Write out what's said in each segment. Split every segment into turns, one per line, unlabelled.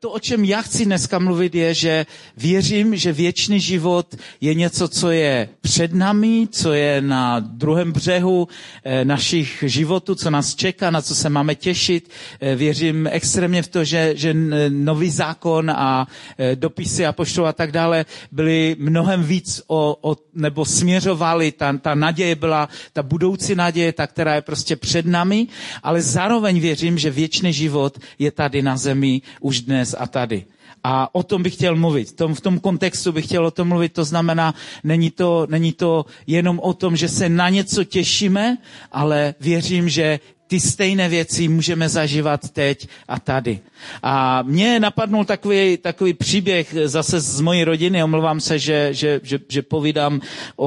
to, o čem já chci dneska mluvit, je, že věřím, že věčný život je něco, co je před námi, co je na druhém břehu našich životů, co nás čeká, na co se máme těšit. Věřím extrémně v to, že nový zákon a dopisy apoštolů a tak dále byly mnohem víc nebo směřovali, ta naděje byla, ta budoucí naděje, ta, která je prostě před námi, ale zároveň věřím, že věčný život je tady na zemi už dnes a tady. A o tom bych chtěl mluvit. V tom kontextu bych chtěl o tom mluvit. To znamená, není to jenom o tom, že se na něco těšíme, ale věřím, že ty stejné věci můžeme zažívat teď a tady. A mě napadnul takový příběh zase z mojí rodiny. Omlouvám se, že povídám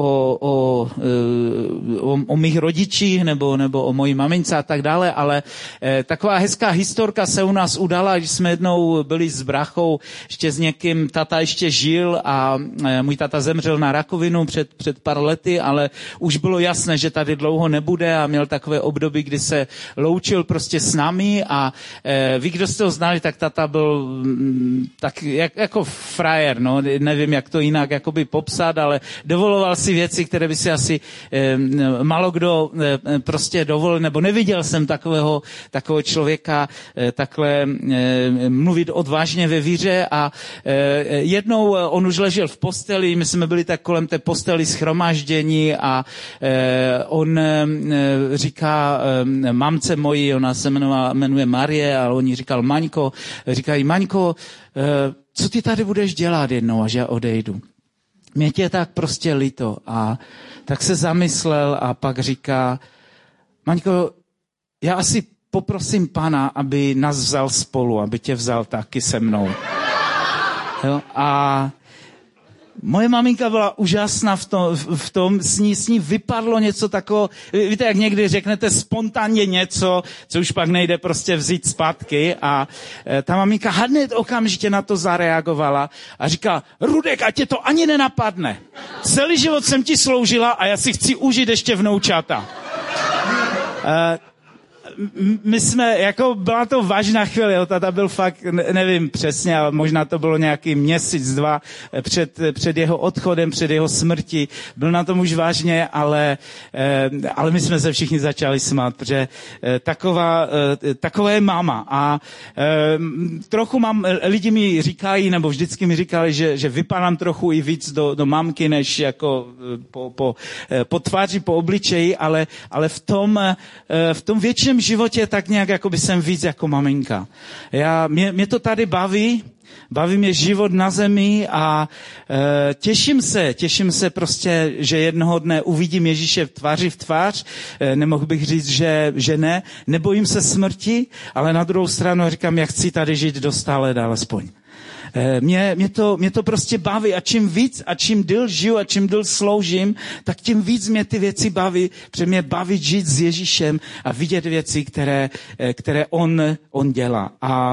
o mých rodičích nebo o mojí mamince a tak dále, ale taková hezká historka se u nás udala, když jsme jednou byli s brachou ještě s někým, tata ještě žil a můj tata zemřel na rakovinu před pár lety, ale už bylo jasné, že tady dlouho nebude a měl takové období, kdy se loučil prostě s námi a vy, kdo jste ho znali, tak tata byl tak jako frajer, no, nevím, jak to jinak jakoby popsat, ale dovoloval si věci, které by si asi málo kdo prostě dovolil, nebo neviděl jsem takového člověka takhle mluvit odvážně ve víře a jednou on už ležel v posteli, my jsme byli tak kolem té posteli shromáždění a on říká mamce mojí, ona se jmenuje Marie, ale on jí říkal Maňko, říkají Maňko, co ty tady budeš dělat jednou, až já odejdu? Mě tě tak prostě líto. A tak se zamyslel a pak říká, Maňko, já asi poprosím Pana, aby nás vzal spolu, aby tě vzal taky se mnou. Jo? A moje maminka byla úžasná v tom s ní vypadlo něco takového, víte, jak někdy řeknete spontánně něco, co už pak nejde prostě vzít zpátky a ta maminka hned okamžitě na to zareagovala a říká, Rudek, ať tě to ani nenapadne. Celý život jsem ti sloužila a já si chci užít ještě vnoučata. My jsme, jako byla to vážná chvíle, jo, tata byl fakt, nevím přesně, ale možná to bylo nějaký měsíc, 2 před jeho odchodem, před jeho smrtí. Byl na tom už vážně, ale my jsme se všichni začali smát, protože taková je máma. A trochu lidi mi říkají, nebo vždycky mi říkali, že vypadám trochu i víc do mamky, než jako po tváři, po obličeji, ale v tom větším životě tak nějak jako by jsem víc jako maminka. Mě to tady baví mě život na zemi a těším se prostě, že jednoho dne uvidím Ježíše tváři v tvář, nemohl bych říct, že ne, nebojím se smrti, ale na druhou stranu říkám, jak chci tady žít do stále dál aspoň. Mě to prostě baví a čím víc a čím díl žiju a čím díl sloužím, tak tím víc mě ty věci baví, protože mě baví žít s Ježíšem a vidět věci, které on dělá. A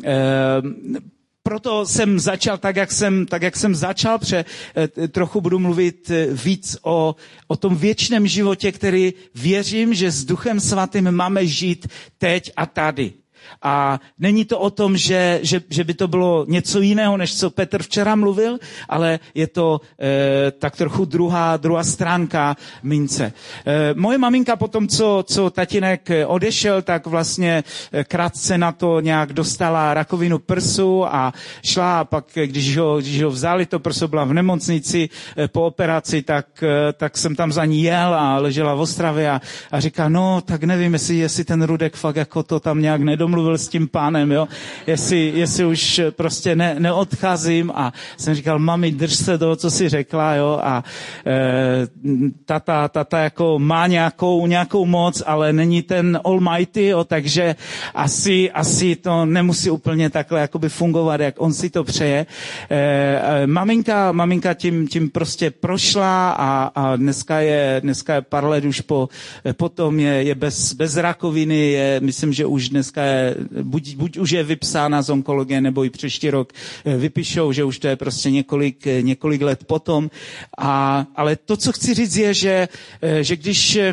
proto jsem začal tak, jak jsem začal, protože trochu budu mluvit víc o tom věčném životě, který věřím, že s Duchem Svatým máme žít teď a tady. A není to o tom, že by to bylo něco jiného, než co Petr včera mluvil, ale je to tak trochu druhá stránka mince. Moje maminka potom, co tatínek odešel, tak vlastně krátce na to nějak dostala rakovinu prsu a šla a pak, když ho vzali, to prso byla v nemocnici po operaci, tak jsem tam za ní jel a ležela v Ostravě a říká, no tak nevím, jestli ten Rudek fakt jako to tam nějak nedomluvil s tím pánem, jo, jestli už prostě neodcházím a jsem říkal, mami, drž se toho, co jsi řekla, jo, a tata jako má nějakou moc, ale není ten almighty, jo, takže asi to nemusí úplně takhle jakoby fungovat, jak on si to přeje. Maminka tím prostě prošla a dneska je pár let už potom je bez rakoviny, myslím, že už dneska je buď už je vypsána z onkologie, nebo i příští rok vypíšou, že už to je prostě několik let potom. Ale to, co chci říct, je, že když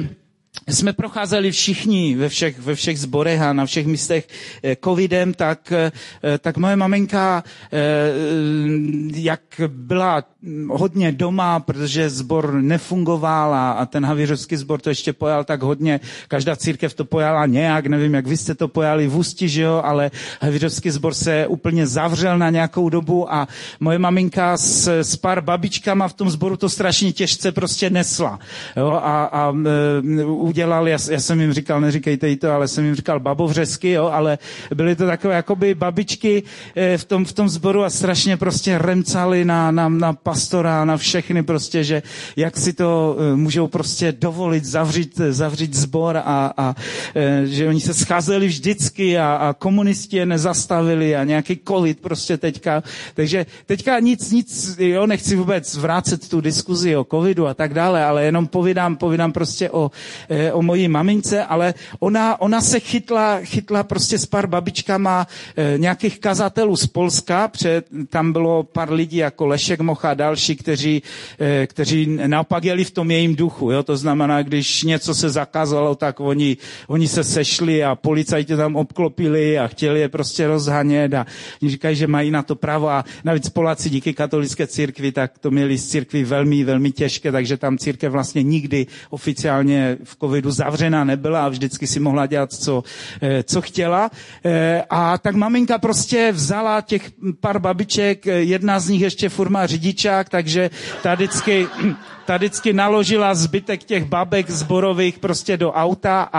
jsme procházeli všichni ve všech sborech a na všech místech covidem, tak moje maminka, jak byla hodně doma, protože sbor nefungoval a ten havířovský sbor to ještě pojal tak hodně, každá církev to pojala nějak, nevím, jak vy jste to pojali v Ústí, že jo, ale havířovský sbor se úplně zavřel na nějakou dobu a moje maminka s pár babičkama v tom sboru to strašně těžce prostě nesla, jo, a udělal, já jsem jim říkal, neříkejte jí to, ale jsem jim říkal babovřesky, jo, ale byly to takové jakoby babičky v tom sboru a strašně prostě remcali na pastora, na všechny prostě, že jak si to můžou prostě dovolit zavřít sbor a že oni se scházeli vždycky a komunisti je nezastavili a nějaký covid prostě teďka. Takže teďka nic, jo, nechci vůbec vrátit tu diskuzi o covidu a tak dále, ale jenom povídám prostě o mojí mamince, ale ona se chytla prostě s pár babičkama nějakých kazatelů z Polska, tam bylo pár lidí jako Lešek Mocha a další, kteří naopak jeli v tom jejím duchu, jo, to znamená, když něco se zakázalo, tak oni se sešli a policajti tam obklopili a chtěli je prostě rozhanět a říkají, že mají na to právo a navíc Poláci díky katolické církvi, tak to měli z církvi velmi, velmi těžké, takže tam církev vlastně nikdy oficiálně v covidu zavřená nebyla a vždycky si mohla dělat, co chtěla. A tak maminka prostě vzala těch pár babiček, jedna z nich ještě furt má řidičák, takže ta vždycky naložila zbytek těch babek zborových prostě do auta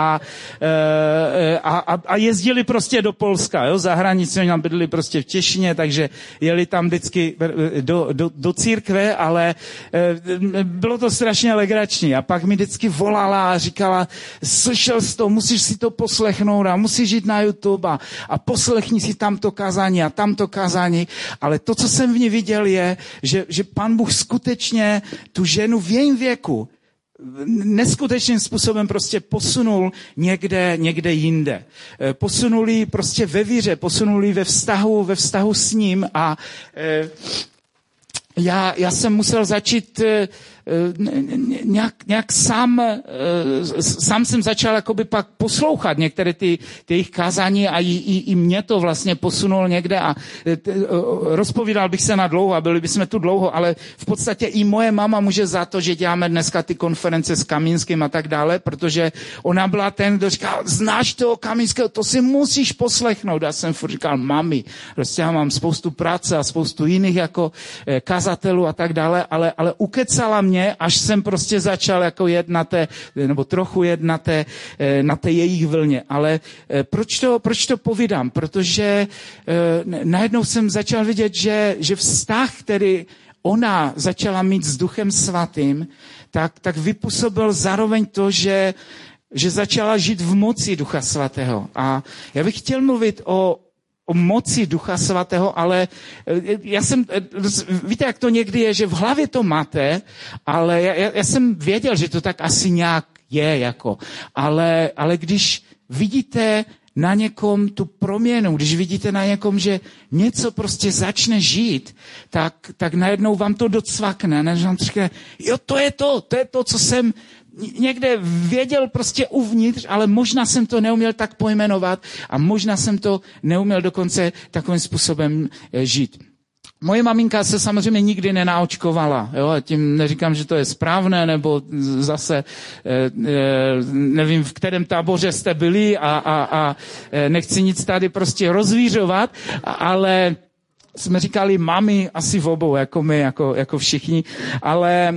a jezdili prostě do Polska, jo, za hranici, oni tam bydleli prostě v Těšině, takže jeli tam vždycky do církve, ale bylo to strašně legrační a pak mi vždycky volala a říkala, slyšel jsi to, musíš si to poslechnout a musíš jít na YouTube a poslechni si tamto kázání a tamto kázání, ale to, co jsem v ní viděl, je, že Pán Bůh skutečně tu ženu v jejím věku neskutečným způsobem prostě posunul někde jinde. Posunul ji prostě ve víře, posunul ji ve vztahu s ním a já jsem musel začít nějak sám jsem začal jakoby pak poslouchat některé ty jejich kázání a i mě to vlastně posunul někde a rozpovídal bych se na dlouho a byli bychom tu dlouho, ale v podstatě i moje mama může za to, že děláme dneska ty konference s Kamínským a tak dále, protože ona byla ten, kdo říkal, znáš toho Kamínského, to si musíš poslechnout. Já jsem furt říkal, mami, prostě já mám spoustu práce a spoustu jiných jako kazatelů a tak dále, ale ukecala mě, až jsem prostě začal jako trochu jet na té jejich vlně. Ale proč to povídám? Protože najednou jsem začal vidět, že vztah, který ona začala mít s Duchem Svatým, tak vypůsobil zároveň to, že začala žít v moci Ducha Svatého. A já bych chtěl mluvit o moci Ducha Svatého, ale víte, jak to někdy je, že v hlavě to máte, ale já jsem věděl, že to tak asi nějak je, jako. Ale když vidíte na někom tu proměnu, když vidíte na někom, že něco prostě začne žít, tak najednou vám to docvakne, než vám říká, jo, to je to, co jsem někde věděl prostě uvnitř, ale možná jsem to neuměl tak pojmenovat a možná jsem to neuměl dokonce takovým způsobem žít. Moje maminka se samozřejmě nikdy nenaočkovala, jo, a tím neříkám, že to je správné, nebo zase nevím, v kterém táboře jste byli a nechci nic tady prostě rozvířovat, ale jsme říkali mami asi v obou, jako my, jako všichni, ale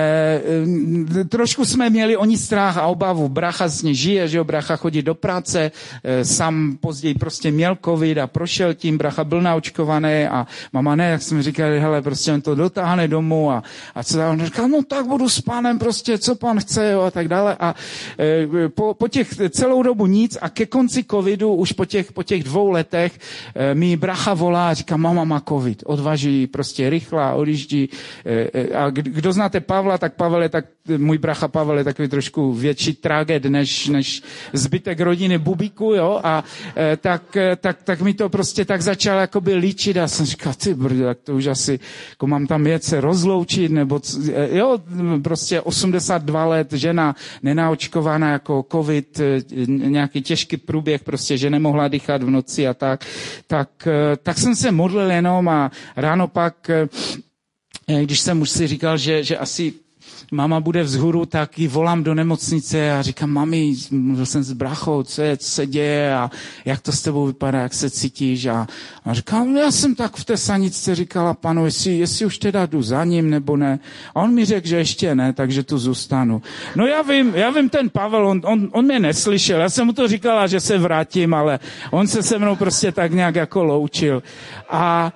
trošku jsme měli o ní strach a obavu. Brácha z ní žije, že jo, brácha chodí do práce, sám později prostě měl covid a prošel tím, brácha byl naočkovaný a mama ne, jak jsme říkali, hele, prostě on to dotáhne domů a co tam, on říkal, no tak budu s pánem prostě, co pán chce, jo, a tak dále a po těch celou dobu nic a ke konci covidu, už po těch 2 letech mi brácha volá a říká, mama, má covid. Odvaží prostě rychle, odjíždí. A kdo znáte Pavla, tak můj bracha Pavel je takový trošku větší tragéd než zbytek rodiny Bubíku, jo, a tak mi to prostě tak začalo jakoby líčit a jsem říkal, ty brdo, tak to už asi, jako mám tam jet se rozloučit, nebo, jo, prostě 82 let, žena nenaočkovaná jako covid, nějaký těžký průběh, prostě, že nemohla dýchat v noci a tak jsem se modlil jenom a ráno pak, když jsem už si říkal, že asi máma bude vzhůru, tak ji volám do nemocnice a říkám, mami, mluvil jsem s brachou, co se děje a jak to s tebou vypadá, jak se cítíš a říkám, já jsem tak v té saničce říkala panu, jestli už teda jdu za ním nebo ne. A on mi řekl, že ještě ne, takže tu zůstanu. No já vím ten Pavel, on mě neslyšel, já jsem mu to říkala, že se vrátím, ale on se se mnou prostě tak nějak jako loučil. A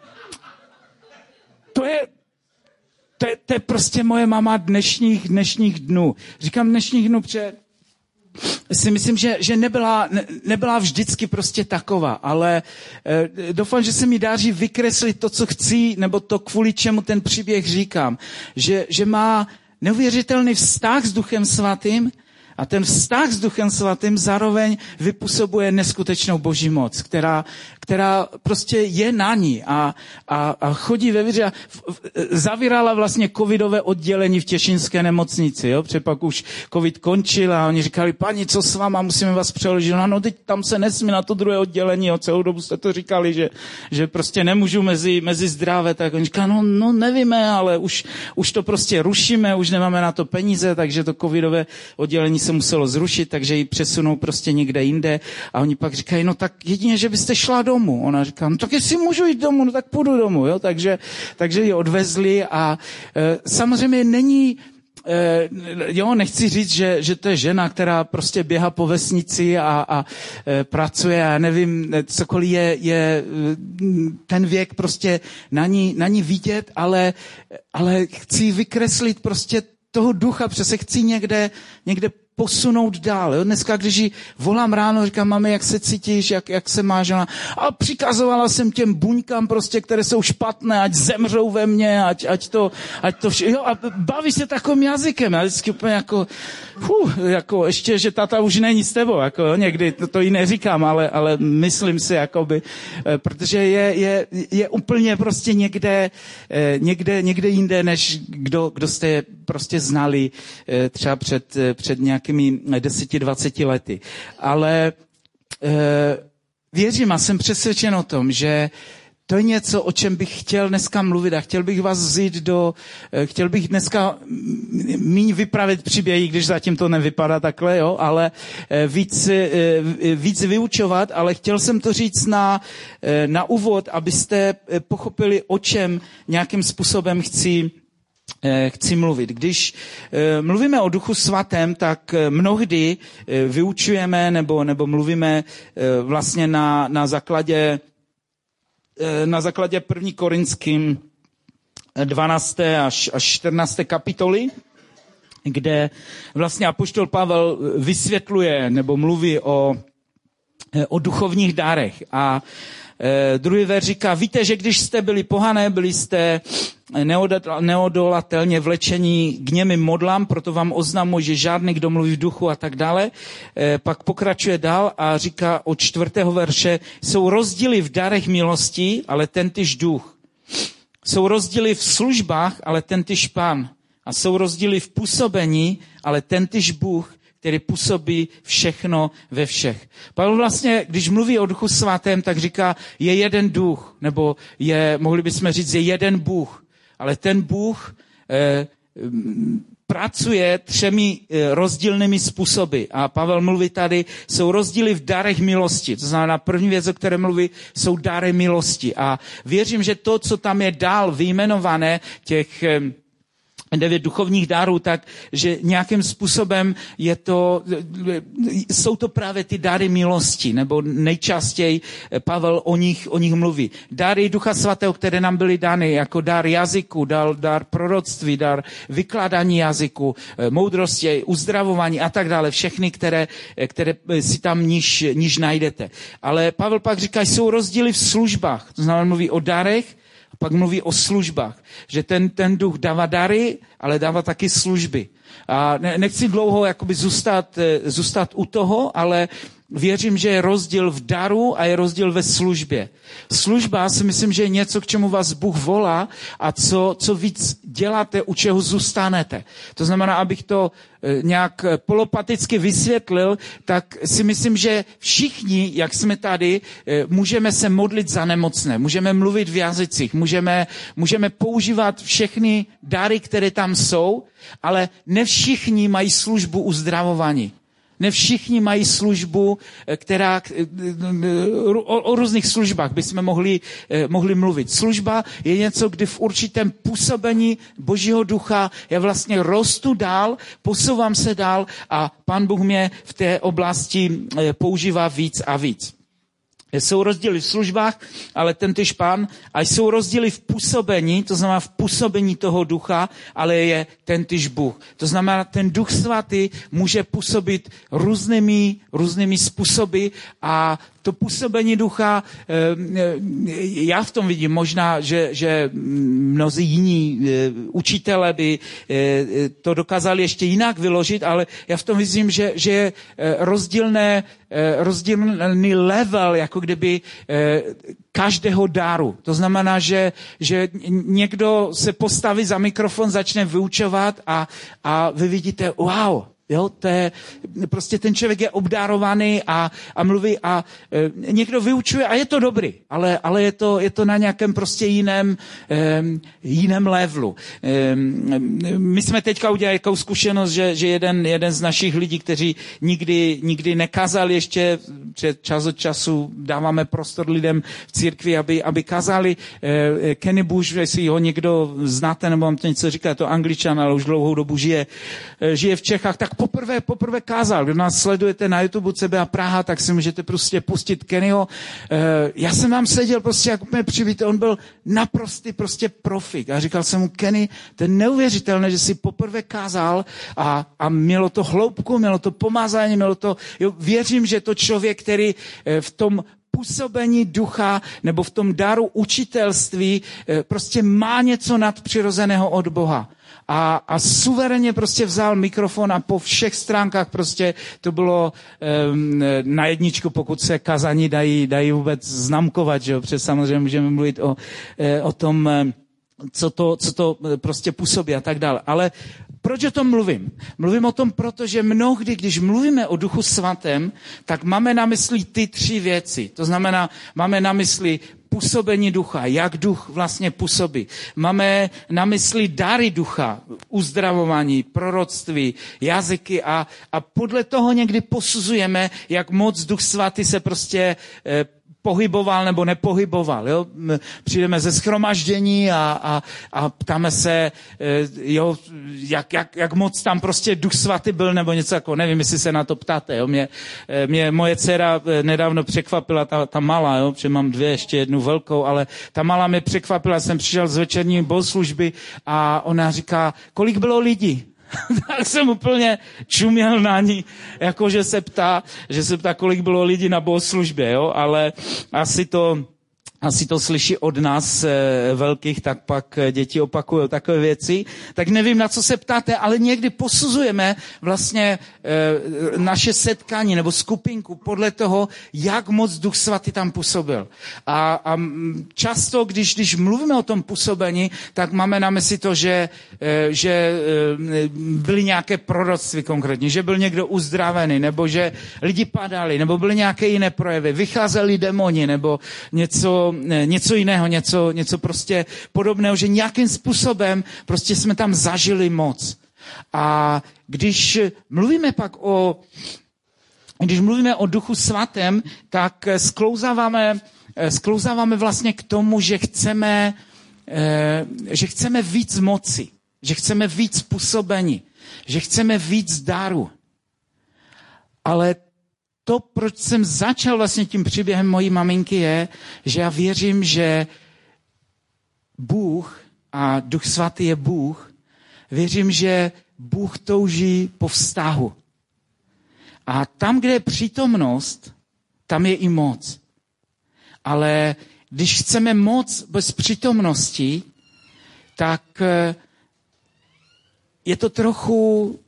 to je prostě moje mama dnešních dnů. Říkám dnešních dnů, protože si myslím, že nebyla vždycky prostě taková, ale doufám, že se mi dáří vykreslit to, co chci, nebo to, kvůli čemu ten příběh říkám. Že má neuvěřitelný vztah s Duchem Svatým a ten vztah s Duchem Svatým zároveň vypůsobuje neskutečnou boží moc, která prostě je na ní a chodí ve víře. Zavírala vlastně covidové oddělení v Těšínské nemocnici, jo? Protože pak už covid končil a oni říkali, paní, co s váma, musíme vás přeložit. No teď tam se nesmí na to druhé oddělení, jo? Celou dobu jste to říkali, že prostě nemůžu mezi zdravé, tak oni říkali, no nevíme, ale už to prostě rušíme, už nemáme na to peníze, takže to covidové oddělení se muselo zrušit, takže ji přesunou prostě někde jinde a oni pak říkají, no tak jedině, že byste šla domů. Ona říká, no tak jestli můžu jít domů, no tak půjdu domů, jo, takže ji odvezli a samozřejmě není, nechci říct, že to je žena, která prostě běhá po vesnici a pracuje a nevím, cokoliv je ten věk prostě na ní vidět, ale chci vykreslit prostě toho ducha, protože se chci někde posunout dál. Jo? Dneska, když ji volám ráno, říkám, mami, jak se cítíš, jak se máš? A přikazovala jsem těm buňkám prostě, které jsou špatné, ať zemřou ve mně, ať to jo, a baví se takovým jazykem. Já vždycky úplně jako ještě, že tata už není s tebou, jako někdy to jí neříkám, ale myslím si, jakoby, protože je úplně prostě někde jinde, než kdo jste je prostě znali třeba před nějakými 10-20 lety. Ale věřím a jsem přesvědčen o tom, že to je něco, o čem bych chtěl dneska mluvit a chtěl bych vás vzít chtěl bych dneska míň vyprávět příběhy, když zatím to nevypadá takhle, jo, ale víc vyučovat, ale chtěl jsem to říct na úvod, abyste pochopili, o čem nějakým způsobem chci mluvit. Když mluvíme o Duchu Svatém, tak mnohdy vyučujeme nebo mluvíme vlastně na základě 1. Korinským 12. až 14. kapitoly, kde vlastně apoštol Pavel vysvětluje nebo mluví o duchovních dárech. A druhý verš říká, víte, že když jste byli pohané, byli jste neodolatelně vlečení k němým modlám, proto vám oznamuji, že žádný, kdo mluví v duchu a tak dále. Pak pokračuje dál a říká od 4. verše, jsou rozdíly v darech milosti, ale tentýž duch. Jsou rozdíly v službách, ale tentýž Pán. A jsou rozdíly v působení, ale tentýž Bůh, který působí všechno ve všech. Pavel vlastně, když mluví o Duchu Svatém, tak říká, je jeden duch, nebo mohli bychom říct, je jeden Bůh. Ale ten Bůh pracuje 3 rozdílnými způsoby. A Pavel mluví tady, jsou rozdíly v darech milosti. To znamená, první věc, o které mluví, jsou dary milosti. A věřím, že to, co tam je dál vyjmenované, těch 9 duchovních dárů, tak, že nějakým způsobem jsou to právě ty dary milosti, nebo nejčastěji Pavel o nich mluví. Dary Ducha Svatého, které nám byly dány, jako dar jazyku, dar proroctví, dar vykládání jazyku, moudrosti, uzdravování a tak dále, všechny, které si tam níž najdete. Ale Pavel pak říká, jsou rozdíly v službách, to znamená, mluví o darech, pak mluví o službách, že ten duch dává dary, ale dává taky služby. A nechci dlouho jakoby zůstat u toho, ale věřím, že je rozdíl v daru a je rozdíl ve službě. Služba si myslím, že je něco, k čemu vás Bůh volá a co víc děláte, u čeho zůstanete. To znamená, abych to nějak polopaticky vysvětlil, tak si myslím, že všichni, jak jsme tady, můžeme se modlit za nemocné, můžeme mluvit v jazycích, můžeme používat všechny dary, které tam jsou, ale ne všichni mají službu uzdravování. Ne všichni mají službu, o různých službách bychom mohli mluvit. Služba je něco, kdy v určitém působení Božího ducha já vlastně rostu dál, posouvám se dál a Pán Bůh mě v té oblasti používá víc a víc. Jsou rozdíly v službách, ale tentýž Pán, a jsou rozdíly v působení, to znamená v působení toho ducha, ale je tentýž Bůh. To znamená, ten Duch Svatý může působit různými způsoby a to působení ducha, já v tom vidím možná, že mnozí jiní učitelé by to dokázali ještě jinak vyložit, ale já v tom vidím, že je rozdílný level, jako kdyby každého dáru. To znamená, že někdo se postaví za mikrofon, začne vyučovat a vy vidíte, wow, jo, to je, prostě ten člověk je obdarovaný a mluví a někdo vyučuje a je to dobrý, ale je to na nějakém prostě jiném levelu. My jsme teďka udělali jakou zkušenost, že jeden z našich lidí, kteří nikdy nekazali ještě, čas od času dáváme prostor lidem v církvi, aby kazali. Kenny Bush, jestli ho někdo znáte, nebo vám to něco říká, je to Angličan, ale už dlouhou dobu žije v Čechách, tak poprvé kázal. Kdo nás sledujete na YouTube CBA Praha, tak si můžete prostě pustit Kennyho. Já jsem vám seděl prostě jak úplně přivít, on byl naprostý prostě profik. A říkal jsem mu, Kenny, to je neuvěřitelné, že jsi poprvé kázal a mělo to hloubku, mělo to pomazání, věřím, že to člověk, který v tom působení ducha nebo v tom daru učitelství prostě má něco nadpřirozeného od Boha. A suverénně prostě vzal mikrofon a po všech stránkách prostě to bylo na jedničku, pokud se kazání dají vůbec známkovat, že jo, protože samozřejmě můžeme mluvit o tom, co to prostě působí a tak dále. Ale proč o tom mluvím? Mluvím o tom, protože mnohdy, když mluvíme o Duchu Svatém, tak máme na mysli ty 3 věci. To znamená, máme na mysli působení ducha, jak duch vlastně působí. Máme na mysli dary ducha, uzdravování, proroctví, jazyky a podle toho někdy posuzujeme, jak moc Duch Svatý se prostě pohyboval nebo nepohyboval. Jo? Přijdeme ze shromaždění a ptáme se, jo, jak moc tam prostě Duch Svatý byl nebo něco jako, nevím, jestli se na to ptáte. Jo? Mě moje dcera nedávno překvapila, ta malá, jo? Protože mám 2, ještě jednu velkou, ale ta malá mě překvapila, jsem přišel z večerní bohoslužby a ona říká, kolik bylo lidí? Tak jsem úplně čuměl na ní, jako že se ptá, kolik bylo lidí na bohoslužbě, jo, ale asi to slyší od nás velkých, tak pak děti opakují takové věci. Tak nevím, na co se ptáte, ale někdy posuzujeme vlastně naše setkání nebo skupinku podle toho, jak moc Duch Svatý tam působil. A často, když mluvíme o tom působení, tak máme na mysli to, že byly nějaké proroctví konkrétně, že byl někdo uzdravený, nebo že lidi padali, nebo byly nějaké jiné projevy, vycházeli demoni, nebo něco jiného, něco prostě podobného, že nějakým způsobem prostě jsme tam zažili moc. A když mluvíme o Duchu Svatém, tak sklouzáváme vlastně k tomu, že chceme víc moci. že chceme víc působení, že chceme víc daru. Ale to, proč jsem začal vlastně tím příběhem mojí maminky, je, že já věřím, že Bůh a Duch Svatý je Bůh. Věřím, že Bůh touží po vztahu. A tam, kde je přítomnost, tam je i moc. Ale když chceme moc bez přítomnosti, tak je to trochu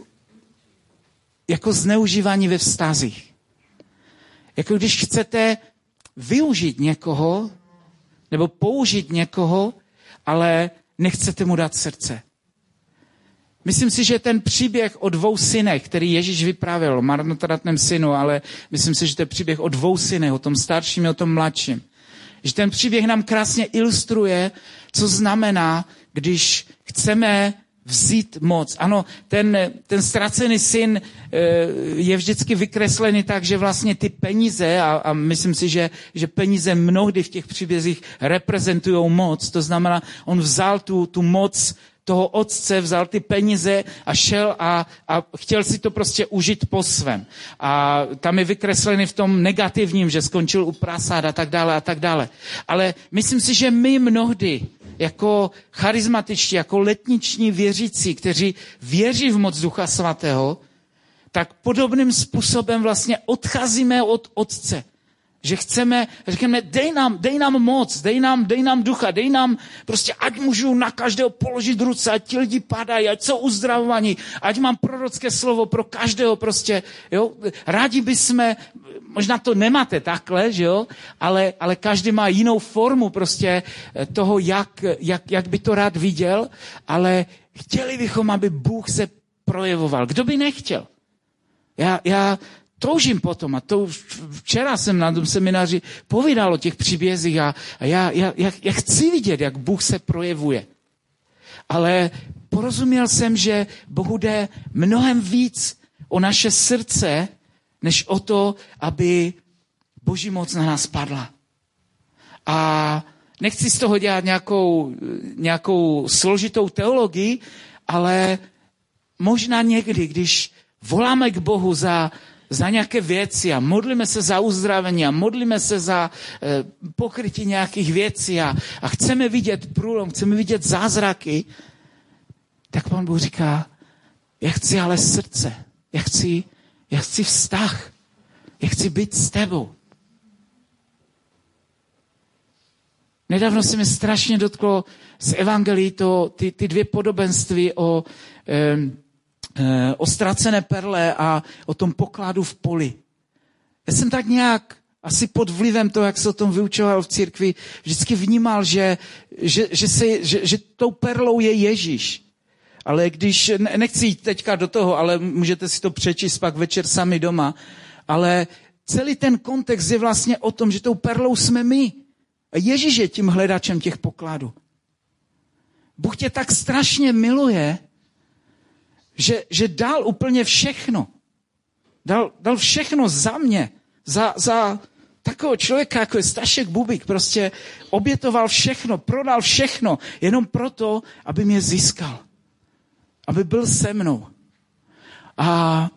jako zneužívání ve vztazích. Jako když chcete využít někoho nebo použít někoho, ale nechcete mu dát srdce. Myslím si, že ten příběh o 2 synech, který Ježíš vyprávěl, o marnotratném synu, ale myslím si, že to je příběh o 2 synech, o tom starším a o tom mladším. Že ten příběh nám krásně ilustruje, co znamená, když chceme vzít moc. Ano, ten ztracený syn je vždycky vykreslený tak, že vlastně ty peníze, a myslím si, že peníze mnohdy v těch příbězích reprezentují moc, to znamená, on vzal tu moc toho otce, vzal ty peníze a šel a chtěl si to prostě užít po svém. A tam je vykreslený v tom negativním, že skončil u prasát a tak dále a tak dále. Ale myslím si, že my mnohdy jako charizmatičtí, jako letniční věřící, kteří věří v moc Ducha Svatého, tak podobným způsobem vlastně odcházíme od Otce. Že chceme, říkáme, dej nám moc, dej nám ducha, dej nám prostě, ať můžu na každého položit ruce, ať ti lidi padají, ať jsou uzdravovaní, ať mám prorocké slovo pro každého prostě, jo. Rádi bychom, možná to nemáte takhle, že jo, ale každý má jinou formu prostě toho, jak by to rád viděl, ale chtěli bychom, aby Bůh se projevoval. Kdo by nechtěl? Já toužím potom, a to včera jsem na tom semináři povídal o těch příbězích a já chci vidět, jak Bůh se projevuje. Ale porozuměl jsem, že Bohu jde mnohem víc o naše srdce, než o to, aby Boží moc na nás padla. A nechci z toho dělat nějakou složitou teologii, ale možná někdy, když voláme k Bohu za nějaké věci a modlíme se za uzdravení a modlíme se za pokrytí nějakých věcí a chceme vidět průlom, chceme vidět zázraky, tak Pán Bůh říká, já chci ale srdce, já chci vztah, já chci být s tebou. Nedávno se mi strašně dotklo z evangelií ty 2 podobenství o ztracené perle a o tom pokladu v poli. Já jsem tak nějak asi pod vlivem toho, jak se o tom vyučoval v církvi, vždycky vnímal, že tou perlou je Ježíš. Ale když, nechci jít teďka do toho, ale můžete si to přečíst pak večer sami doma, ale celý ten kontext je vlastně o tom, že tou perlou jsme my. A Ježíš je tím hledačem těch pokladů. Bůh tě tak strašně miluje, že dal úplně všechno. Dal všechno za mě. Za takového člověka, jako je Stašek Bubík, prostě obětoval všechno, prodal všechno, jenom proto, aby mě získal. Aby byl se mnou. A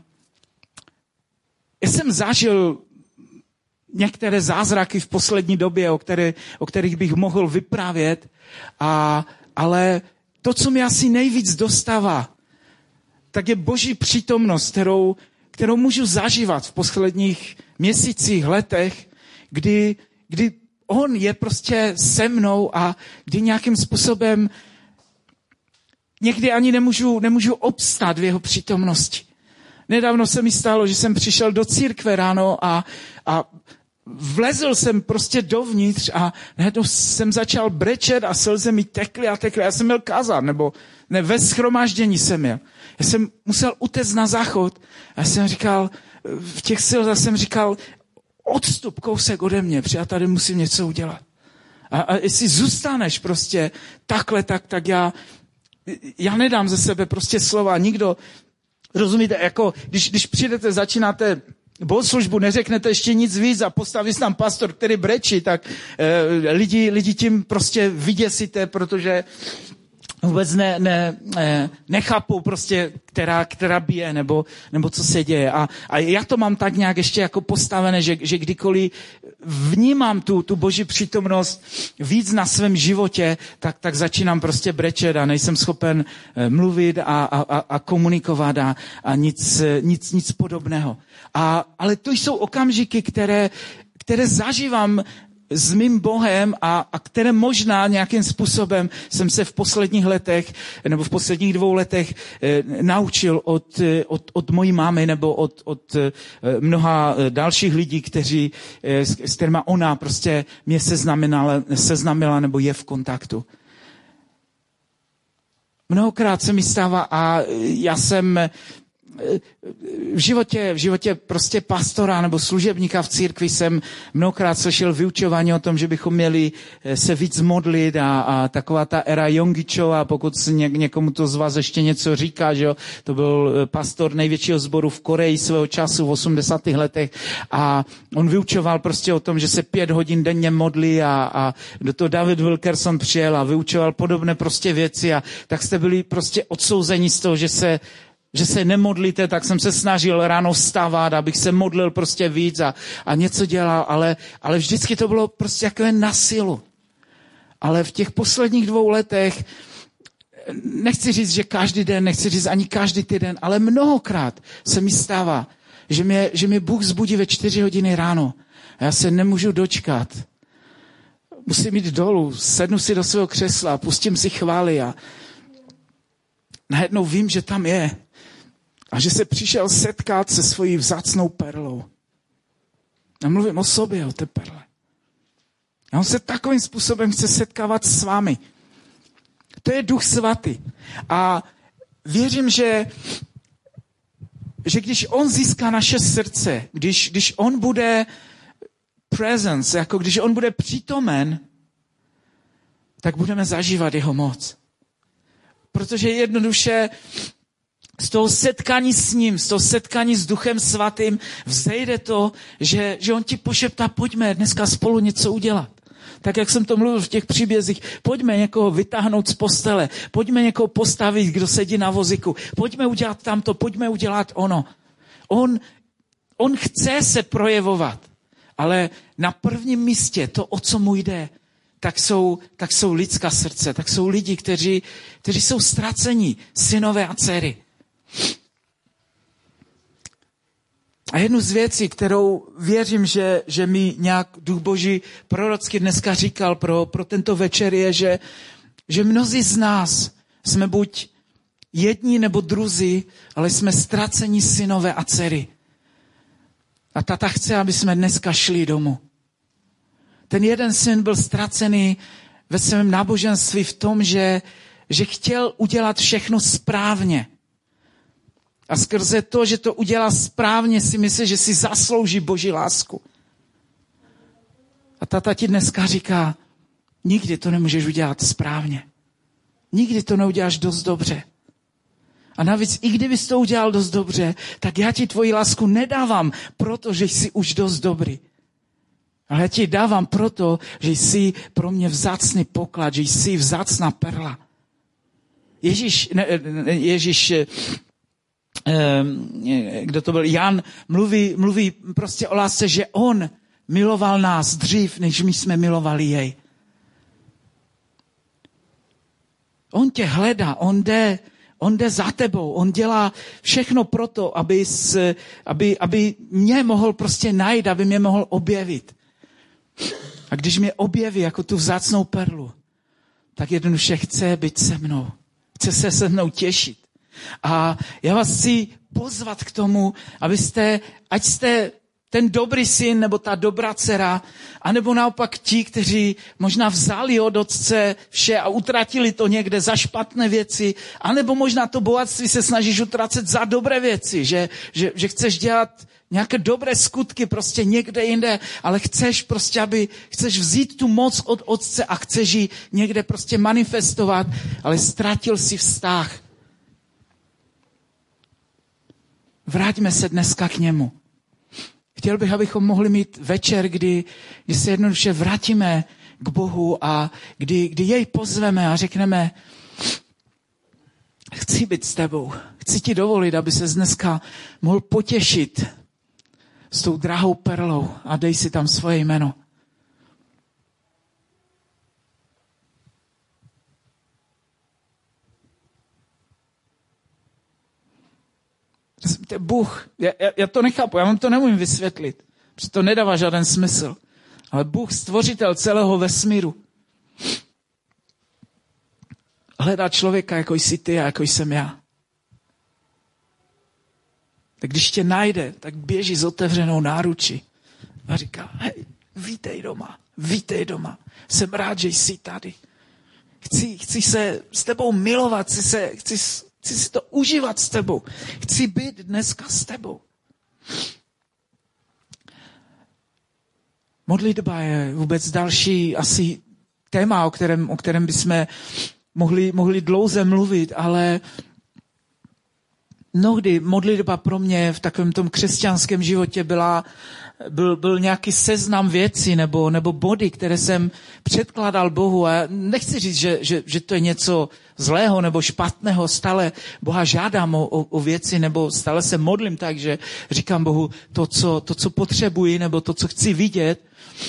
já jsem zažil některé zázraky v poslední době, o kterých bych mohl vyprávět, ale to, co mi asi nejvíc dostává, tak je Boží přítomnost, kterou můžu zažívat v posledních měsících, letech, kdy on je prostě se mnou a kdy nějakým způsobem někdy ani nemůžu obstát v jeho přítomnosti. Nedávno se mi stalo, že jsem přišel do církve ráno a vlezl jsem prostě dovnitř a najednou jsem začal brečet a slzy mi tekly a tekly. Já jsem měl kázat, nebo ne, ve shromáždění jsem měl. Já jsem musel utéct na záchod a já jsem říkal, v těch slzách jsem říkal, odstup kousek ode mě, protože já tady musím něco udělat. A jestli zůstaneš prostě takhle, tak já nedám ze sebe prostě slova, nikdo, rozumíte, jako když přijdete, začínáte bohoslužbu, neřeknete ještě nic víc a postaví se tam pastor, který brečí, tak lidi tím prostě vyděsíte, protože vůbec nechápou prostě, která bije, nebo co se děje. A já to mám tak nějak ještě jako postavené, že kdykoliv vnímám tu boží přítomnost víc na svém životě, tak začínám prostě brečet a nejsem schopen mluvit a komunikovat a nic podobného. Ale to jsou okamžiky, které zažívám s mým Bohem a které možná nějakým způsobem jsem se v posledních letech nebo v posledních 2 letech naučil od mojí mámy nebo od mnoha dalších lidí, s kterými ona prostě mě seznamila nebo je v kontaktu. Mnohokrát se mi stává a já jsem v životě prostě pastora nebo služebníka v církvi jsem mnohokrát slyšel vyučování o tom, že bychom měli se víc modlit a taková ta era Yonggi-cho, a pokud se někomu to z vás ještě něco říká, že jo, to byl pastor největšího sboru v Koreji svého času v 80. letech a on vyučoval prostě o tom, že se 5 hodin denně modlí a do toho David Wilkerson přijel a vyučoval podobné prostě věci a tak jste byli prostě odsouzeni z toho, že se nemodlíte, tak jsem se snažil ráno vstávat, abych se modlil prostě víc a něco dělal, ale vždycky to bylo prostě takové na silu. Ale v těch posledních 2 letech, nechci říct, že každý den, nechci říct ani každý týden, ale mnohokrát se mi stává, že mě Bůh zbudí ve 4 hodiny ráno a já se nemůžu dočkat. Musím jít dolů, sednu si do svého křesla, pustím si chvály a najednou vím, že tam je. A že se přišel setkat se svojí vzácnou perlou. Já mluvím o sobě, o té perle. A on se takovým způsobem chce setkávat s vámi. To je Duch Svatý. A věřím, že když on získá naše srdce, když on bude presence, jako když on bude přítomen, tak budeme zažívat jeho moc. Protože jednoduše z toho setkání s ním, z toho setkání s Duchem Svatým vzejde to, že on ti pošeptá, pojďme dneska spolu něco udělat. Tak jak jsem to mluvil v těch příbězích, pojďme někoho vytáhnout z postele, pojďme někoho postavit, kdo sedí na vozíku, pojďme udělat tamto, pojďme udělat ono. On chce se projevovat, ale na prvním místě to, o co mu jde, tak jsou lidská srdce, tak jsou lidi, kteří jsou ztraceni, synové a dcery. A jednu z věcí, kterou věřím, že mi nějak Duch Boží prorocky dneska říkal pro tento večer, je, že mnozí z nás jsme buď jedni nebo druzí, ale jsme ztraceni synové a dcery. A tata chce, aby jsme dneska šli domů. Ten jeden syn byl ztracený ve svém náboženství v tom, že chtěl udělat všechno správně. A skrze to, že to udělá správně, si myslí, že si zaslouží Boží lásku. A tata ti dneska říká, nikdy to nemůžeš udělat správně. Nikdy to neuděláš dost dobře. A navíc, i kdybys to udělal dost dobře, tak já ti tvoji lásku nedávám, protože jsi už dost dobrý. Ale já ti dávám proto, že jsi pro mě vzácný poklad, že jsi vzácná perla. Ježíš, kdo to byl, Jan, mluví prostě o lásce, že on miloval nás dřív, než my jsme milovali jej. On tě hledá, on jde za tebou, on dělá všechno proto, aby mě mohl prostě najít, aby mě mohl objevit. A když mě objeví jako tu vzácnou perlu, tak jednoduše chce být se mnou. Chce se se mnou těšit. A já vás chci pozvat k tomu, ať jste ten dobrý syn nebo ta dobrá dcera, anebo naopak ti, kteří možná vzali od otce vše a utratili to někde za špatné věci, anebo možná to bohatství se snažíš utracet za dobré věci, že chceš dělat nějaké dobré skutky prostě někde jinde, ale chceš vzít tu moc od otce a chceš ji někde prostě manifestovat, ale ztratil si vztah. Vraťme se dneska k němu. Chtěl bych, abychom mohli mít večer, kdy se jednoduše vrátíme k Bohu a kdy jej pozveme a řekneme, chci být s tebou. Chci ti dovolit, aby ses dneska mohl potěšit s tou drahou perlou a dej si tam svoje jméno. Bůh, já to nechápu, já vám to nemůžu vysvětlit, protože to nedává žádný smysl. Ale Bůh, stvořitel celého vesmíru, hledá člověka, jako jsi ty a jako jsem já. Tak když tě najde, tak běží s otevřenou náručí a říká, hej, vítej doma. Jsem rád, že jsi tady. Chci se s tebou milovat, chci si to užívat s tebou. Chci být dneska s tebou. Modlitba je vůbec další asi téma, o kterém bychom mohli dlouze mluvit, ale mnohdy modlitba pro mě v takovém tom křesťanském životě byl nějaký seznam věcí nebo body, které jsem předkládal Bohu. A nechci říct, že to je něco zlého nebo špatného. Stále Boha žádám o věci nebo stále se modlím tak, že říkám Bohu to, co potřebuji nebo to, co chci vidět.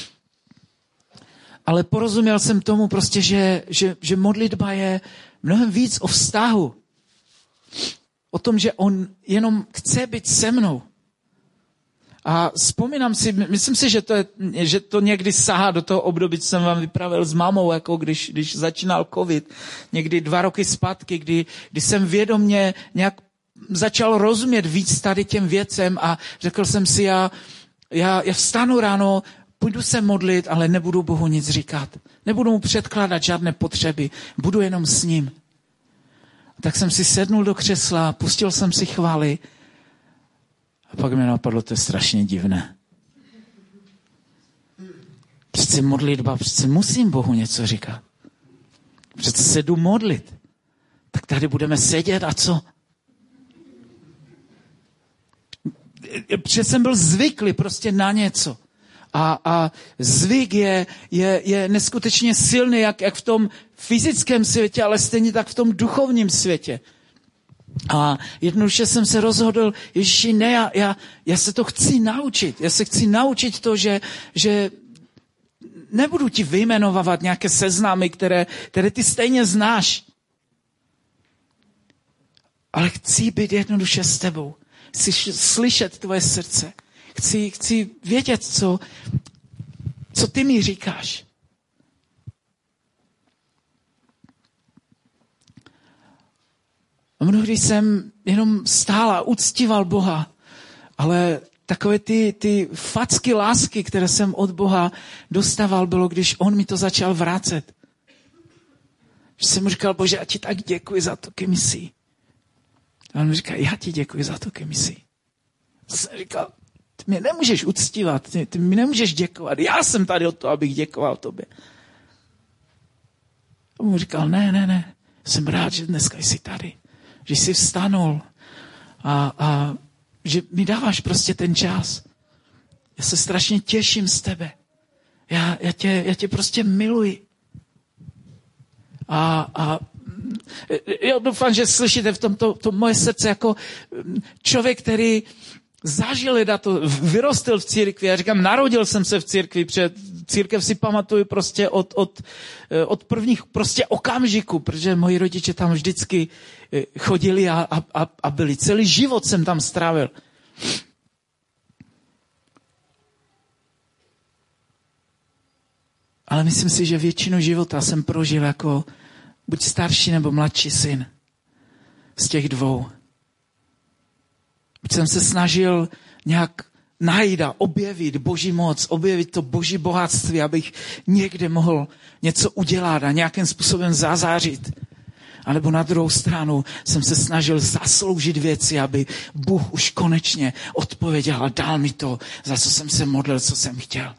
Ale porozuměl jsem tomu prostě, že modlitba je mnohem víc o vztahu. O tom, že on jenom chce být se mnou. A vzpomínám si, myslím si, že to někdy sahá do toho období, co jsem vám vyprávěl s mamou, jako když začínal covid, někdy 2 roky zpátky, kdy jsem vědomě nějak začal rozumět víc tady těm věcem a řekl jsem si, já vstanu ráno, půjdu se modlit, ale nebudu Bohu nic říkat. Nebudu mu předkládat žádné potřeby, budu jenom s ním. Tak jsem si sednul do křesla, pustil jsem si chvály a pak mě napadlo, to je strašně divné. Přece modlitba, přece musím Bohu něco říkat. Přece se jdu modlit. Tak tady budeme sedět a co? Přece jsem byl zvyklý prostě na něco. A zvyk je neskutečně silný, jak v tom fyzickém světě, ale stejně tak v tom duchovním světě. A jednoduše jsem se rozhodl, Ježíši, ne, já se to chci naučit. Já se chci naučit to, že nebudu ti vyjmenovávat nějaké seznamy, které ty stejně znáš. Ale chci být jednoduše s tebou. Chci slyšet tvoje srdce. Chci vědět, co ty mi říkáš. A mnohdy jsem jenom stál a uctíval Boha, ale takové ty facky lásky, které jsem od Boha dostával, bylo, když on mi to začal vracet. Že jsem mu říkal, Bože, já ti tak děkuji za to, kým jsi. A on mi říkal, já ti děkuji za to, kým jsi. A jsem říkal, ty mě nemůžeš uctívat, ty mi nemůžeš děkovat. Já jsem tady od toho, abych děkoval tobě. A on mu říkal, ne, jsem rád, že dneska jsi tady. Že jsi vstanul a že mi dáváš prostě ten čas. Já se strašně těším z tebe. Já tě prostě miluji. A já doufám, že slyšíte v tomto to moje srdce jako člověk, který zažil vyrostl v církvi. Já říkám, narodil jsem se v církvi, protože církev si pamatuju prostě od prvních prostě okamžiků, protože moji rodiče tam vždycky chodili a byli. Celý život jsem tam strávil. Ale myslím si, že většinu života jsem prožil jako buď starší nebo mladší syn z těch 2. Jsem se snažil nějak najít a objevit Boží moc, objevit to Boží bohatství, abych někde mohl něco udělat a nějakým způsobem zazářit. A nebo na druhou stranu jsem se snažil zasloužit věci, aby Bůh už konečně odpověděl a dal mi to, za co jsem se modlil, co jsem chtěl.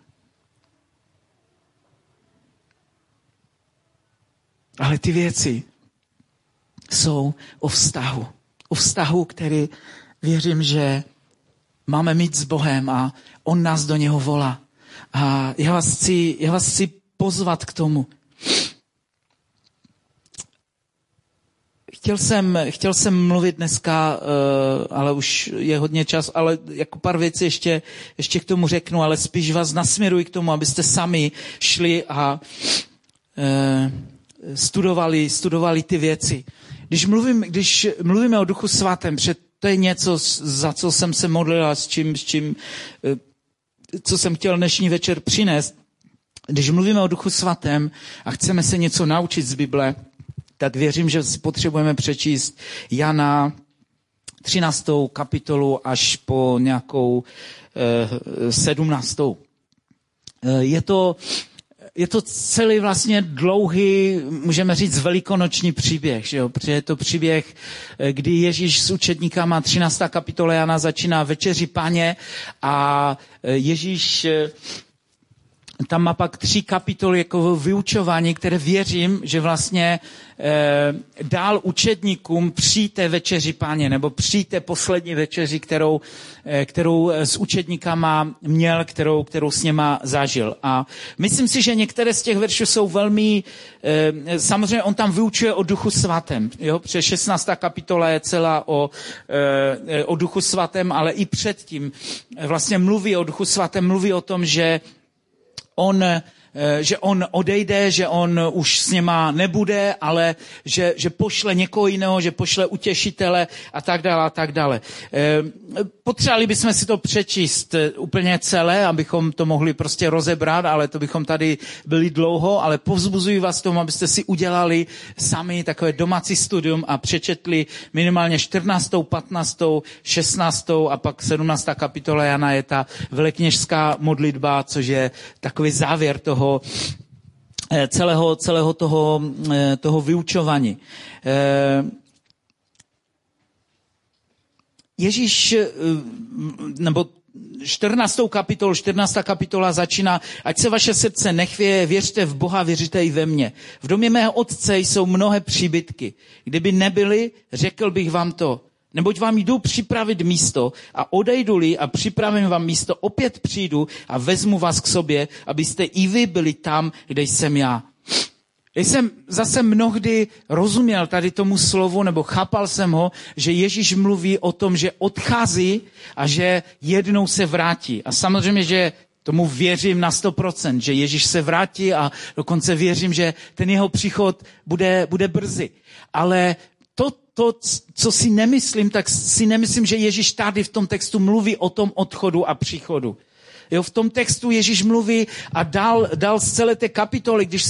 Ale ty věci jsou o vztahu. O vztahu, který věřím, že máme mít s Bohem a on nás do něho volá. A já vás chci pozvat k tomu. Chtěl jsem mluvit dneska, ale už je hodně čas, ale jako pár věcí ještě k tomu řeknu, ale spíš vás nasměruji k tomu, abyste sami šli a studovali ty věci. Když mluvíme o Duchu Svatém, protože to je něco, za co jsem se modlil a co jsem chtěl dnešní večer přinést. Když mluvíme o Duchu Svatém a chceme se něco naučit z Bible, tak věřím, že si potřebujeme přečíst Jana 13. kapitolu až po nějakou 17. Je to celý vlastně dlouhý, můžeme říct, velikonoční příběh, že jo? Protože je to příběh, kdy Ježíš s učedníkama 13. kapitola Jana začíná večeři Paně a Ježíš tam má pak 3 kapitoly jako vyučování, které věřím, že vlastně dál učedníkům při té večeři Páně, nebo při té poslední večeři, kterou s učedníkama měl, kterou s něma zažil. A myslím si, že některé z těch veršů jsou velmi, samozřejmě on tam vyučuje o Duchu Svatém, jo? Protože 16. kapitola je celá o Duchu Svatém, ale i předtím vlastně mluví o Duchu Svatém, mluví o tom, že on odejde, že on už s něma nebude, ale že pošle někoho jiného, že pošle utěšitele a tak dále a tak dále. Potřebovali bychom si to přečíst úplně celé, abychom to mohli prostě rozebrat, ale to bychom tady byli dlouho, ale povzbuzuji vás tomu, abyste si udělali sami takové domácí studium a přečetli minimálně 14., 15., 16. a pak 17. kapitola Jana je ta velekněžská modlitba, což je takový závěr toho celého toho vyučování. Ježíš, nebo 14. kapitola začíná, ať se vaše srdce nechvěje, věřte v Boha, věřte i ve mně. V domě mého otce jsou mnohé příbytky. Kdyby nebyly, řekl bych vám to. Neboť vám jdu připravit místo a odejdu-li a připravím vám místo, opět přijdu a vezmu vás k sobě, abyste i vy byli tam, kde jsem já. Já jsem zase mnohdy rozuměl tady tomu slovu, nebo chápal jsem ho, že Ježíš mluví o tom, že odchází a že jednou se vrátí. A samozřejmě, že tomu věřím na 100%, že Ježíš se vrátí a dokonce věřím, že ten jeho příchod bude brzy. Ale to, co si nemyslím, tak si nemyslím, že Ježíš tady v tom textu mluví o tom odchodu a příchodu. Jo, v tom textu Ježíš mluví a dal z celé té kapitoly, když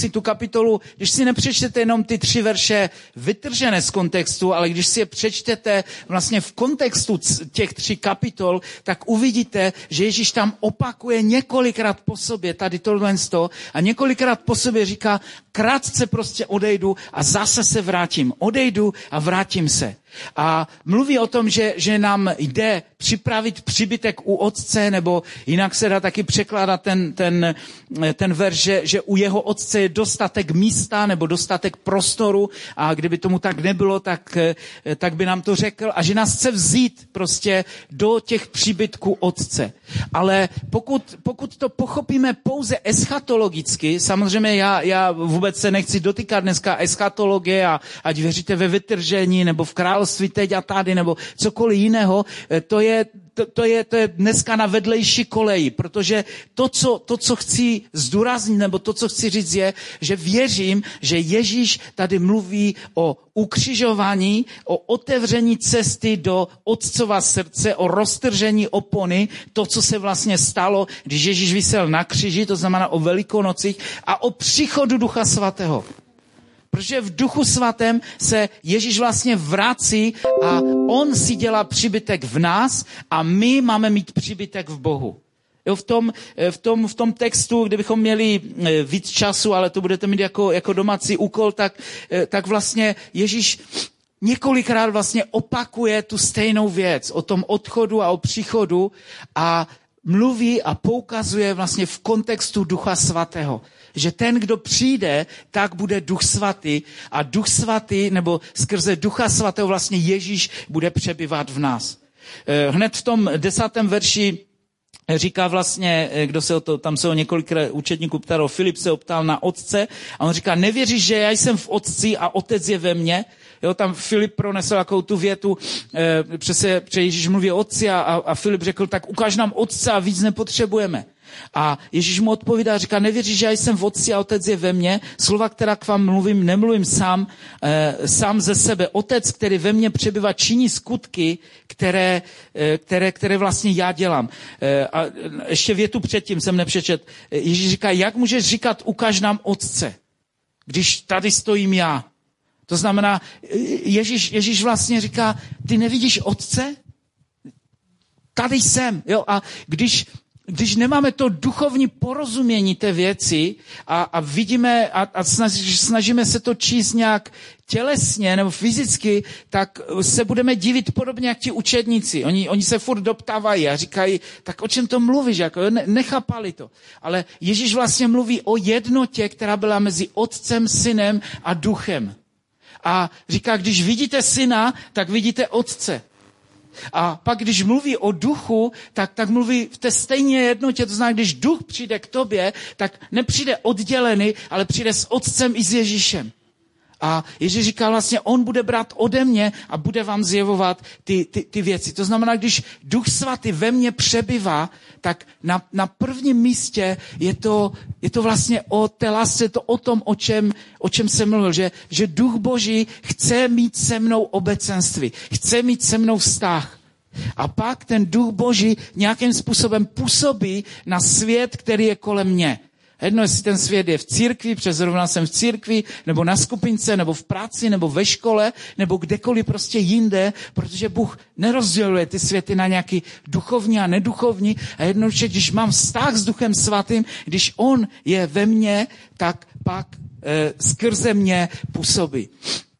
si nepřečtete jenom ty 3 verše vytržené z kontextu, ale když si je přečtete vlastně v kontextu těch 3 kapitol, tak uvidíte, že Ježíš tam opakuje několikrát po sobě tady tohle a několikrát po sobě říká, krátce prostě odejdu a zase se vrátím. Odejdu a vrátím se. A mluví o tom, že nám jde připravit příbytek u otce, nebo jinak se dá taky překládat ten verš, že u jeho otce je dostatek místa nebo dostatek prostoru a kdyby tomu tak nebylo, tak by nám to řekl a že nás chce vzít prostě do těch příbytků otce. Ale pokud to pochopíme pouze eschatologicky, samozřejmě já vůbec se nechci dotýkat dneska eschatologie a ať věříte ve vytržení nebo v království teď a tady nebo cokoliv jiného, to je dneska na vedlejší koleji, protože to, co chci zdůraznit, nebo to, co chci říct je, že věřím, že Ježíš tady mluví o ukřižování, o otevření cesty do otcova srdce, o roztržení opony, to, co se vlastně stalo, když Ježíš visel na kříži, to znamená o Velikonocích, a o příchodu Ducha Svatého. Protože v Duchu Svatém se Ježíš vlastně vrací a on si dělá příbytek v nás a my máme mít příbytek v Bohu. Jo, v tom textu, kdybychom měli víc času, ale to budete mít jako domácí úkol, tak vlastně Ježíš několikrát vlastně opakuje tu stejnou věc o tom odchodu a o příchodu a mluví a poukazuje vlastně v kontextu Ducha Svatého. Že ten, kdo přijde, tak bude Duch Svatý a Duch Svatý, nebo skrze Ducha Svatého vlastně Ježíš bude přebývat v nás. Hned v tom 10. verši říká vlastně, tam se o několik učedníků ptalo, Filip se optal na otce a on říká, nevěříš, že já jsem v otci a otec je ve mně? Jo, tam Filip pronesl jakou tu větu, přesně Ježíš mluví o otci a Filip řekl, tak ukáž nám otce a víc nepotřebujeme. A Ježíš mu odpovídá, říká, nevěříš, že já jsem v otci a otec je ve mně? Slova, která k vám mluvím, nemluvím sám ze sebe. Otec, který ve mně přebývá, činí skutky, které vlastně já dělám. A ještě větu předtím jsem nepřečet. Ježíš říká, jak můžeš říkat, ukáž nám otce, když tady stojím já? To znamená, Ježíš vlastně říká, ty nevidíš otce? Tady jsem. Jo? A když nemáme to duchovní porozumění té věci a vidíme a snažíme se to číst nějak tělesně nebo fyzicky, tak se budeme divit podobně jak ti učedníci. Oni se furt doptávají a říkají, tak o čem to mluvíš? Jako, nechápali to. Ale Ježíš vlastně mluví o jednotě, která byla mezi otcem, synem a duchem. A říká, když vidíte syna, tak vidíte otce. A pak, když mluví o duchu, tak mluví v té stejné jednotě. To znamená, když duch přijde k tobě, tak nepřijde oddělený, ale přijde s otcem i s Ježíšem. A Ježíš říká vlastně, on bude brát ode mě a bude vám zjevovat ty věci. To znamená, když Duch Svatý ve mně přebývá, tak na prvním místě je to vlastně o té lásce, je to o tom, o čem jsem mluvil, že Duch Boží chce mít se mnou obecenství, chce mít se mnou vztah. A pak ten Duch Boží nějakým způsobem působí na svět, který je kolem mě. Jedno, jestli ten svět je v církvi, protože zrovna jsem v církvi, nebo na skupince, nebo v práci, nebo ve škole, nebo kdekoliv prostě jinde, protože Bůh nerozděluje ty světy na nějaký duchovní a neduchovní. A jednoduše, když mám vztah s Duchem Svatým, když on je ve mně, tak pak skrze mě působí.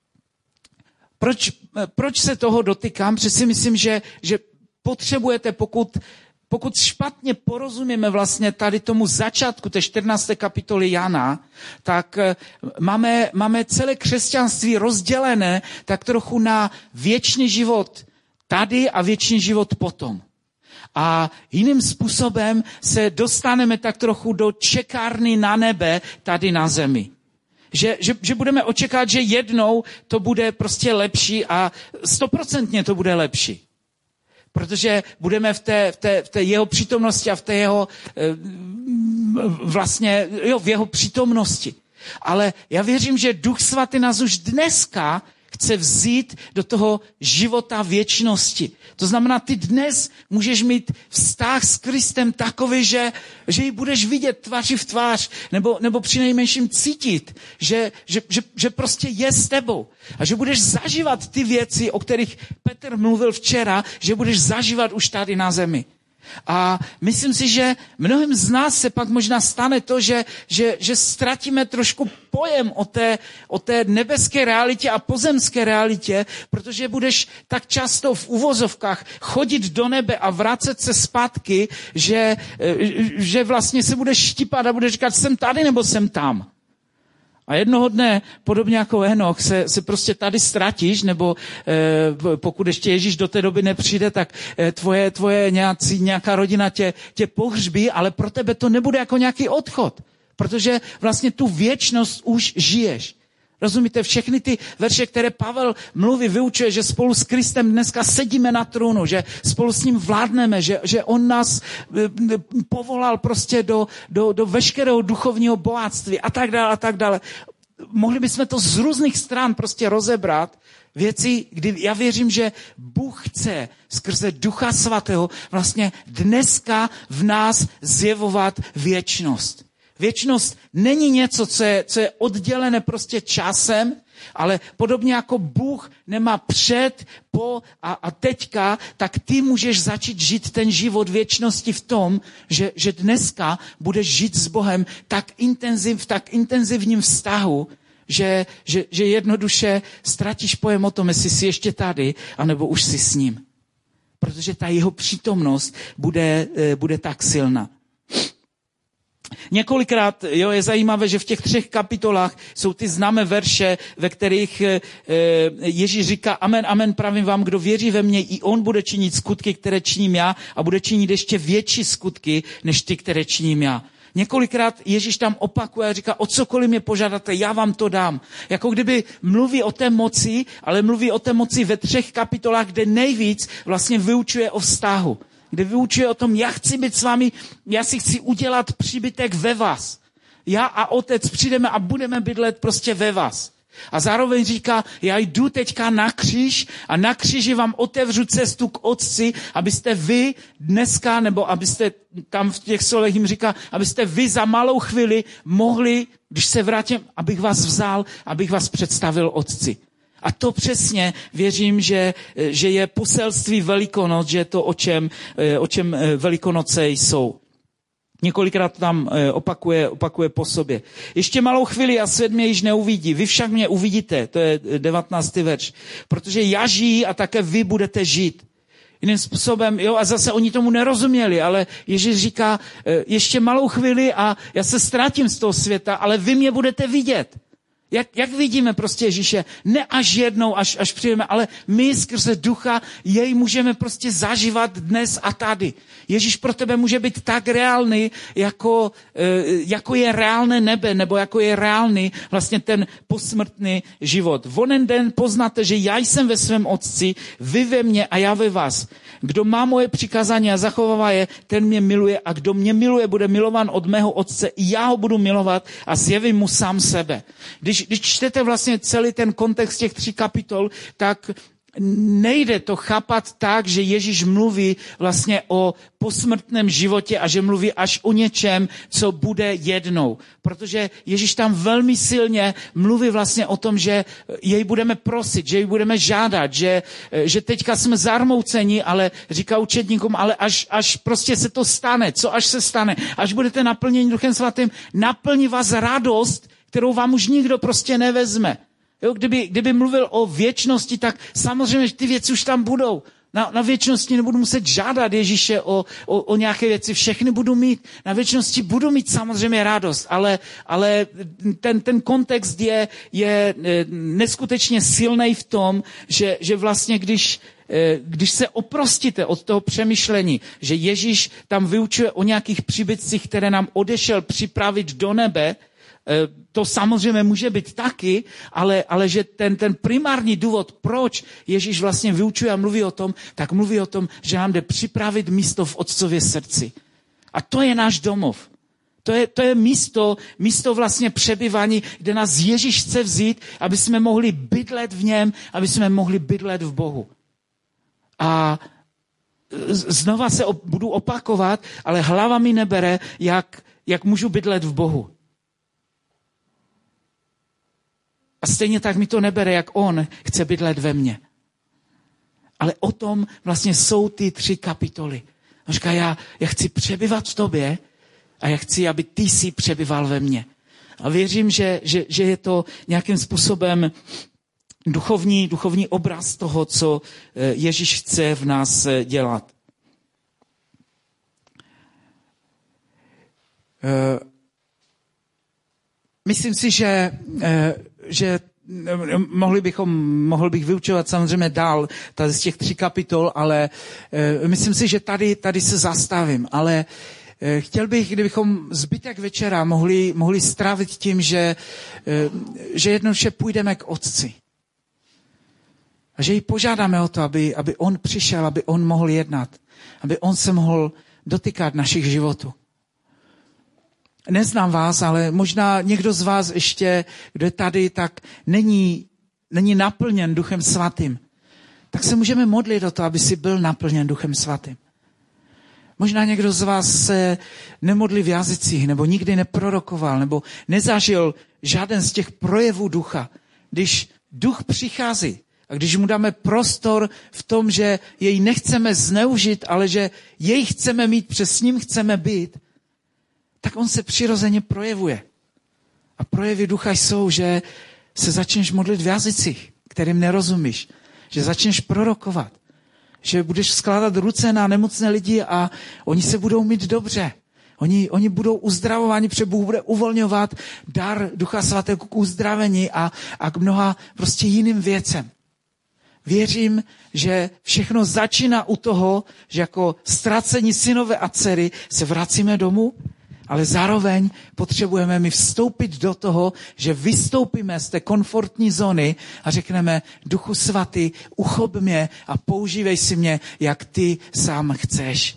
Proč se toho dotykám? Protože si myslím, že potřebujete, pokud špatně porozumíme vlastně tady tomu začátku té 14. kapitoly Jana, tak máme celé křesťanství rozdělené tak trochu na věčný život tady a věčný život potom. A jiným způsobem se dostaneme tak trochu do čekárny na nebe tady na zemi. Že budeme očekávat, že jednou to bude prostě lepší a 100% to bude lepší. Protože budeme v té jeho přítomnosti a v té jeho v jeho přítomnosti. Ale já věřím, že Duch Svatý nás už dneska chce vzít do toho života věčnosti. To znamená, ty dnes můžeš mít vztah s Kristem takový, že ji budeš vidět tváři v tvář, nebo přinejmenším cítit, že prostě je s tebou. A že budeš zažívat ty věci, o kterých Petr mluvil včera, že budeš zažívat už tady na zemi. A myslím si, že mnohým z nás se pak možná stane to, že ztratíme trošku pojem o té nebeské realitě a pozemské realitě, protože budeš tak často v uvozovkách chodit do nebe a vracet se zpátky, že vlastně se budeš štípat a budeš říkat, jsem tady nebo jsem tam. A jednoho dne, podobně jako Henoch, se prostě tady ztratíš, nebo pokud ještě Ježíš do té doby nepřijde, tak tvoje nějaká rodina tě pohřbí, ale pro tebe to nebude jako nějaký odchod, protože vlastně tu věčnost už žiješ. Rozumíte, všechny ty verše, které Pavel mluví, vyučuje, že spolu s Kristem dneska sedíme na trůnu, že spolu s ním vládneme, že on nás povolal prostě do veškerého duchovního bohatství a tak dále. Mohli bychom to z různých stran prostě rozebrat, věci, kdy já věřím, že Bůh chce skrze Ducha Svatého vlastně dneska v nás zjevovat věčnost. Věčnost není něco, co je oddělené prostě časem, ale podobně jako Bůh nemá před, po a teďka, tak ty můžeš začít žít ten život věčnosti v tom, že dneska budeš žít s Bohem v tak intenzivním vztahu, že jednoduše ztratíš pojem o tom, jestli jsi ještě tady, anebo už jsi s ním. Protože ta jeho přítomnost bude tak silná. Několikrát je zajímavé, že v těch 3 kapitolách jsou ty známé verše, ve kterých Ježíš říká amen, amen, pravím vám, kdo věří ve mě, i on bude činit skutky, které činím já a bude činit ještě větší skutky, než ty, které činím já. Několikrát Ježíš tam opakuje a říká, o cokoliv mě požádáte, já vám to dám. Jako kdyby mluví o té moci, ale mluví o té moci ve 3 kapitolách, kde nejvíc vlastně vyučuje o vztahu. Kde vyučuje o tom, já chci být s vámi, já si chci udělat příbytek ve vás. Já a otec přijdeme a budeme bydlet prostě ve vás. A zároveň říká, já jdu teďka na kříž a na kříži vám otevřu cestu k otci, abyste vy dneska, nebo abyste tam v těch solech jim říká, abyste vy za malou chvíli mohli, když se vrátím, abych vás vzal, abych vás představil otci. A to přesně věřím, že je poselství Velikonoc, že je to, o čem Velikonoce jsou. Několikrát tam opakuje po sobě. Ještě malou chvíli a svět mě již neuvidí. Vy však mě uvidíte, to je 19. verš. Protože já žiji a také vy budete žít. Jiným způsobem, jo, a zase oni tomu nerozuměli, ale Ježíš říká, ještě malou chvíli a já se ztratím z toho světa, ale vy mě budete vidět. Jak vidíme prostě Ježíše? Ne až jednou, až přijdeme, ale my skrze ducha jej můžeme prostě zažívat dnes a tady. Ježíš pro tebe může být tak reálný, jako je reálné nebe, nebo jako je reálný vlastně ten posmrtný život. V onen den poznáte, že já jsem ve svém otci, vy ve mně a já ve vás. Kdo má moje přikázání a zachovává je, ten mě miluje a kdo mě miluje, bude milován od mého otce, i já ho budu milovat a zjevím mu sám sebe. Když čtete vlastně celý ten kontext těch 3 kapitol, tak nejde to chápat tak, že Ježíš mluví vlastně o posmrtném životě a že mluví až o něčem, co bude jednou. Protože Ježíš tam velmi silně mluví vlastně o tom, že jej budeme prosit, že jej budeme žádat, že teďka jsme zarmouceni, ale říká učedníkům, ale až prostě se to stane. Co až se stane? Až budete naplněni Duchem svatým, naplní vás radost, kterou vám už nikdo prostě nevezme. Jo, kdyby mluvil o věčnosti, tak samozřejmě ty věci už tam budou. Na věčnosti nebudu muset žádat Ježíše o nějaké věci, všechny budu mít. Na věčnosti budu mít samozřejmě radost, ale ten kontext je neskutečně silný v tom, že vlastně když se oprostíte od toho přemýšlení, že Ježíš tam vyučuje o nějakých příbytcích, které nám odešel připravit do nebe, to samozřejmě může být taky, ale že ten primární důvod, proč Ježíš vlastně vyučuje a mluví o tom, tak mluví o tom, že nám jde připravit místo v Otcově srdci. A to je náš domov. To je místo vlastně přebývání, kde nás Ježíš chce vzít, aby jsme mohli bydlet v něm, aby jsme mohli bydlet v Bohu. A znova se budu opakovat, ale hlava mi nebere, jak můžu bydlet v Bohu. A stejně tak mi to nebere, jak on chce bydlet ve mně. Ale o tom vlastně jsou ty 3 kapitoly. On říká, já chci přebyvat v tobě a já chci, aby ty jsi přebyval ve mně. A věřím, že je to nějakým způsobem duchovní obraz toho, co Ježíš chce v nás dělat. Myslím si, že mohl bych vyučovat samozřejmě dál tady z těch 3 kapitol, ale myslím si, že tady se zastavím. Ale chtěl bych, kdybychom zbytek večera mohli strávit tím, že jednoduše půjdeme k Otci. A že ji požádáme o to, aby on přišel, aby on mohl jednat, aby on se mohl dotýkat našich životů. Neznám vás, ale možná někdo z vás ještě, kdo je tady, tak není naplněn Duchem Svatým. Tak se můžeme modlit o to, aby si byl naplněn Duchem Svatým. Možná někdo z vás se nemodlí v jazycích, nebo nikdy neprorokoval, nebo nezažil žádný z těch projevů ducha. Když duch přichází a když mu dáme prostor v tom, že jej nechceme zneužít, ale že jej chceme mít, s ním chceme být, tak on se přirozeně projevuje. A projevy ducha jsou, že se začneš modlit v jazycích, kterým nerozumíš. Že začneš prorokovat. Že budeš skládat ruce na nemocné lidi a oni se budou mít dobře. Oni budou uzdravováni, protože Bůh bude uvolňovat dar Ducha Svatého k uzdravení a k mnoha prostě jiným věcem. Věřím, že všechno začíná u toho, že jako ztracení synové a dcery se vracíme domů, ale zároveň potřebujeme mi vstoupit do toho, že vystoupíme z té komfortní zóny a řekneme, Duchu Svatý, uchop mě a používej si mě, jak ty sám chceš.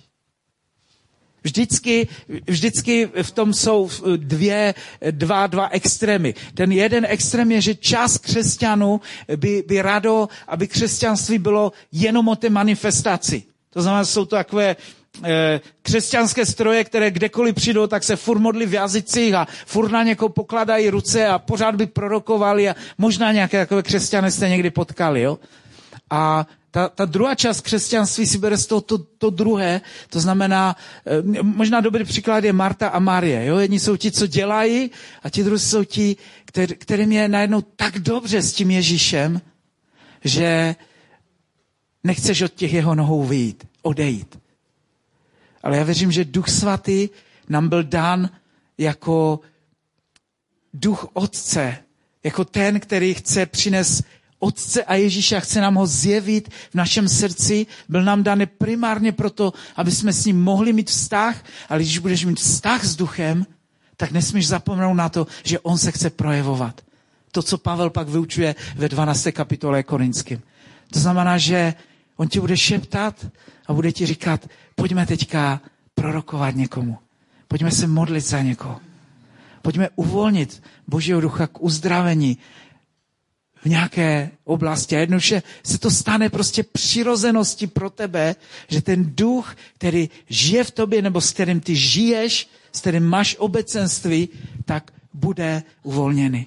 Vždycky v tom jsou dva extrémy. Ten jeden extrém je, že část křesťanů by rádo, aby křesťanství bylo jenom o té manifestaci. To znamená, jsou to takové křesťanské stroje, které kdekoliv přijdou, tak se furt modlí v jazycích a furt na někoho pokladají ruce a pořád by prorokovali a možná nějaké takové křesťany jste někdy potkali, jo? A ta druhá část křesťanství si bere z toho to druhé, to znamená, možná dobrý příklad je Marta a Marie, jo? Jedni jsou ti, co dělají a ti druhý jsou ti, kterým je najednou tak dobře s tím Ježíšem, že nechceš od těch jeho nohou odejít. Ale já věřím, že Duch Svatý nám byl dán jako Duch Otce, jako ten, který chce přinést Otce a Ježíše a chce nám ho zjevit v našem srdci. Byl nám dán primárně proto, aby jsme s ním mohli mít vztah, ale když budeš mít vztah s Duchem, tak nesmíš zapomenout na to, že on se chce projevovat. To, co Pavel pak vyučuje ve 12. kapitole Korinským. To znamená, že on ti bude šeptat a bude ti říkat, pojďme teďka prorokovat někomu. Pojďme se modlit za někoho. Pojďme uvolnit Božího ducha k uzdravení v nějaké oblasti. A jednoduše se to stane prostě přirozeností pro tebe, že ten duch, který žije v tobě nebo s kterým ty žiješ, s kterým máš obecenství, tak bude uvolněný.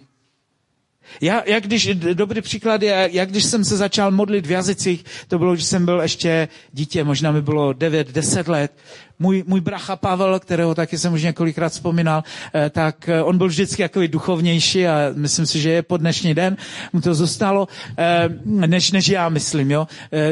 Dobrý příklad je, jak když jsem se začal modlit v jazycích, to bylo, když jsem byl ještě dítě, možná mi bylo 9-10 let. Můj bracha Pavel, kterého taky jsem už několikrát vzpomínal, tak on byl vždycky takový duchovnější a myslím si, že je po dnešní den, mu to zůstalo, než já myslím, jo.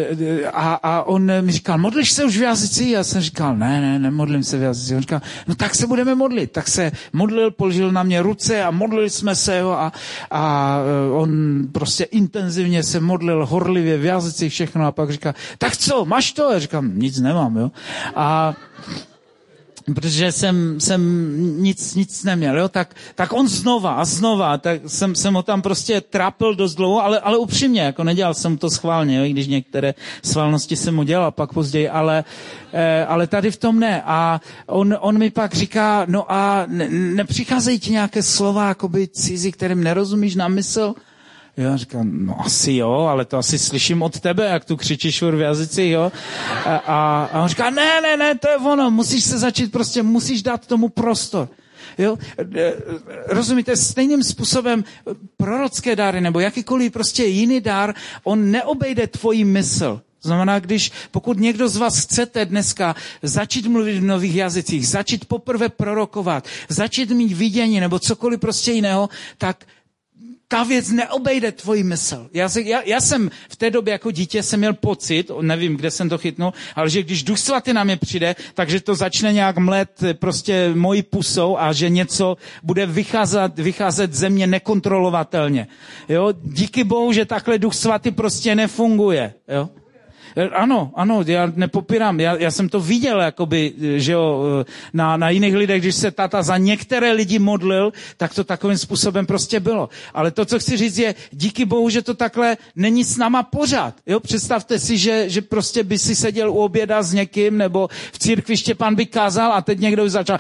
A on mi říkal, modlíš se už v jazycích? Já jsem říkal, ne, nemodlím se v jazycích. On říkal, no tak se budeme modlit. Tak se modlil, položil na mě ruce a modlili jsme se, jo, a on prostě intenzivně se modlil, horlivě v jazycích, všechno a pak říkal, tak co, máš to? Já říkám, nic nemám, jo. A protože jsem nic neměl, jo, tak on znova, tak jsem ho tam prostě trápil dost dlouho, ale upřímně, jako nedělal jsem to schválně, jo, i když některé svalnosti jsem mu dělal pak později, ale tady v tom ne. A on mi pak říká, no a nepřicházejí ti nějaké slova, jakoby cizí, kterým nerozumíš na mysl? Já říkám, no asi jo, ale to asi slyším od tebe, jak tu křičíš v jazycích, jo. A on říká, ne, to je ono, musíš dát tomu prostor. Jo? Rozumíte, stejným způsobem prorocké dary nebo jakýkoliv prostě jiný dar, on neobejde tvoji mysl. Znamená, pokud někdo z vás chcete dneska začít mluvit v nových jazycích, začít poprvé prorokovat, začít mít vidění nebo cokoliv prostě jiného, tak ta věc neobejde tvoji mysl. Já jsem v té době jako dítě jsem měl pocit, nevím, kde jsem to chytnul, ale že když Duch Svatý na mě přijde, takže to začne nějak mlet prostě mojí pusou a že něco bude vycházet ze mě nekontrolovatelně. Jo? Díky Bohu, že takhle Duch Svatý prostě nefunguje. Jo? Ano, já nepopírám, já jsem to viděl, jakoby, že jo, na jiných lidech, když se tata za některé lidi modlil, tak to takovým způsobem prostě bylo. Ale to, co chci říct, je díky Bohu, že to takhle není s náma pořád. Jo, představte si, že prostě by si seděl u oběda s někým, nebo v církvi Štěpán by kázal a teď někdo by začal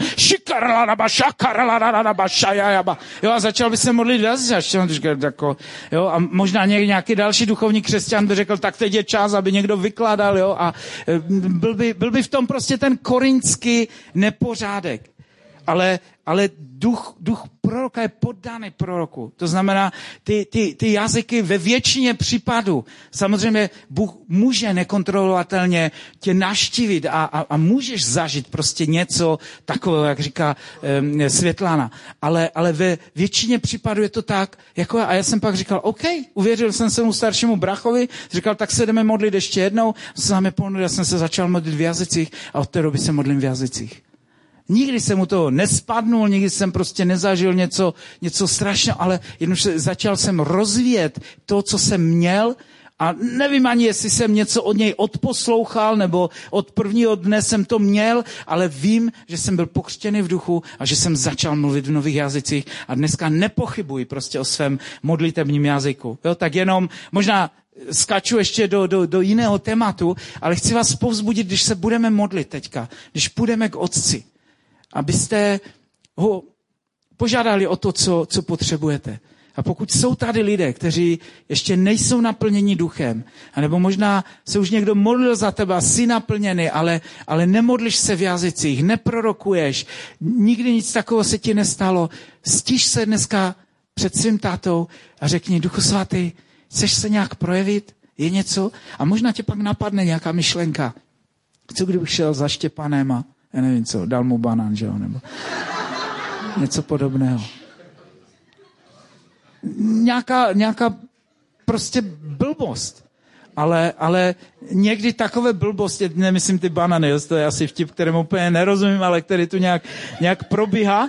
jo, a začal by se modlit jako, jo, a možná nějaký další duchovní křesťan by řekl, tak teď je čas, aby někdo vykládal, jo, a byl by v tom prostě ten korinský nepořádek. Ale duch proroka je poddaný proroku. To znamená, ty jazyky ve většině případů, samozřejmě Bůh může nekontrolovatelně tě navštívit a můžeš zažít prostě něco takového, jak říká Světlana. Ale ve většině případů je to tak, jako a já jsem pak říkal, OK, uvěřil jsem svému staršímu brachovi, říkal, tak se jdeme modlit ještě jednou, já jsem se začal modlit v jazycích a od té doby se modlím v jazycích. Nikdy jsem mu to nespadnul, nikdy jsem prostě nezažil něco strašného, ale jednoduše začal jsem rozvíjet to, co jsem měl, a nevím ani, jestli jsem něco od něj odposlouchal, nebo od prvního dne jsem to měl, ale vím, že jsem byl pokřtěný v duchu a že jsem začal mluvit v nových jazycích a dneska nepochybuji prostě o svém modlitebním jazyku. Jo, tak jenom možná skaču ještě do jiného tématu, ale chci vás povzbudit, když se budeme modlit teďka, když půjdeme k Otci, abyste ho požádali o to, co potřebujete. A pokud jsou tady lidé, kteří ještě nejsou naplněni duchem, anebo možná se už někdo modlil za tebe, jsi naplněný, ale nemodliš se v jazycích, neprorokuješ, nikdy nic takového se ti nestalo, stiž se dneska před svým tátou a řekni, Duchu svatý, chceš se nějak projevit? Je něco? A možná tě pak napadne nějaká myšlenka. Co kdybych šel za Štěpanem a já nevím co, dal mu banán, že jo, nebo něco podobného. Nějaká prostě blbost. Ale někdy takové blbosti, nemyslím ty banany, to je asi vtip, kterému úplně nerozumím, ale který tu nějak probíhá,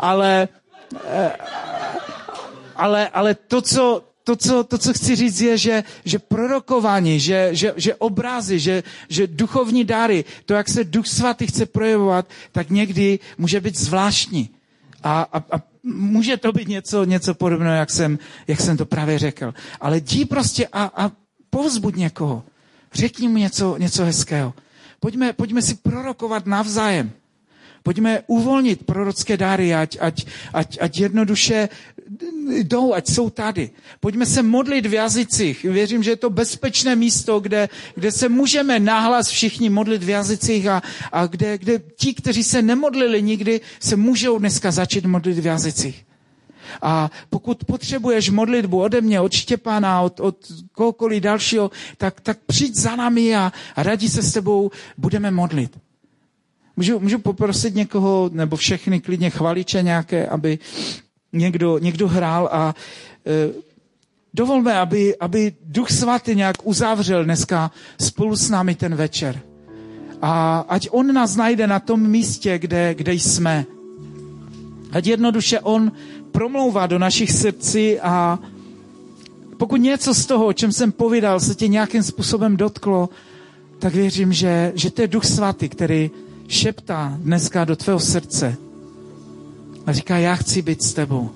ale to, co chci říct, je, že prorokování, že obrazy, že duchovní dáry, to, jak se Duch Svatý chce projevovat, tak někdy může být zvláštní. A může to být něco podobného, jak jsem to právě řekl. Ale jdi prostě a povzbuď někoho. Řekni mu něco hezkého. Pojďme si prorokovat navzájem. Pojďme uvolnit prorocké dáry, ať jednoduše jdou, ať jsou tady. Pojďme se modlit v jazycích. Věřím, že je to bezpečné místo, kde se můžeme nahlas všichni modlit v jazycích a kde ti, kteří se nemodlili nikdy, se můžou dneska začít modlit v jazycích. A pokud potřebuješ modlitbu ode mě, od Štěpána, od kohokoliv dalšího, tak přijď za námi a rádi se s tebou budeme modlit. Můžu poprosit někoho, nebo všechny klidně chvaliče nějaké, aby někdo hrál a dovolme, aby Duch Svatý nějak uzavřel dneska spolu s námi ten večer. A ať on nás najde na tom místě, kde jsme. Ať jednoduše on promlouvá do našich srdcí a pokud něco z toho, o čem jsem povídal, se tě nějakým způsobem dotklo, tak věřím, že to je Duch Svatý, který šeptá dneska do tvého srdce a říká, já chci být s tebou.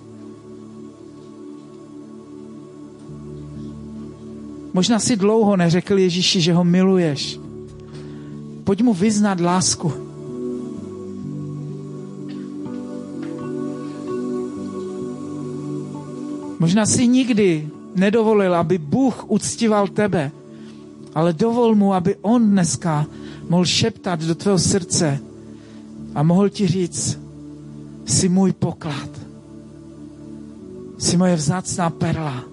Možná si dlouho neřekl Ježíši, že ho miluješ. Pojď mu vyznat lásku. Možná si nikdy nedovolil, aby Bůh uctíval tebe, ale dovol mu, aby on dneska mohl šeptat do tvého srdce a mohl ti říct, jsi můj poklad, jsi moje vzácná perla.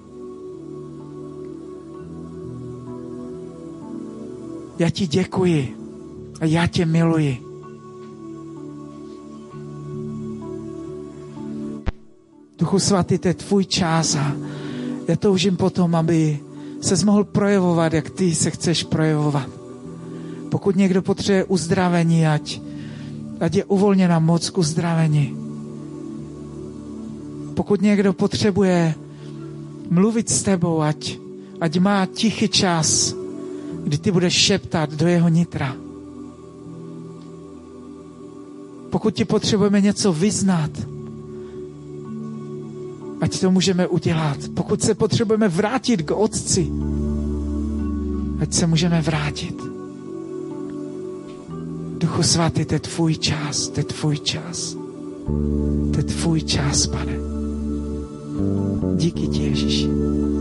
Já ti děkuji a já tě miluji. Duchu Svatý, to je tvůj čas a já toužím potom, aby ses mohl projevovat, jak ty se chceš projevovat. Pokud někdo potřebuje uzdravení, ať je uvolněna moc k uzdravení. Pokud někdo potřebuje mluvit s tebou, ať má tichý čas, kdy ty budeš šeptat do jeho nitra. Pokud ti potřebujeme něco vyznat, ať to můžeme udělat. Pokud se potřebujeme vrátit k Otci, ať se můžeme vrátit. Duchu Svatý, to je tvůj čas, to je tvůj čas. To je tvůj čas, Pane. Díky ti, Ježíši.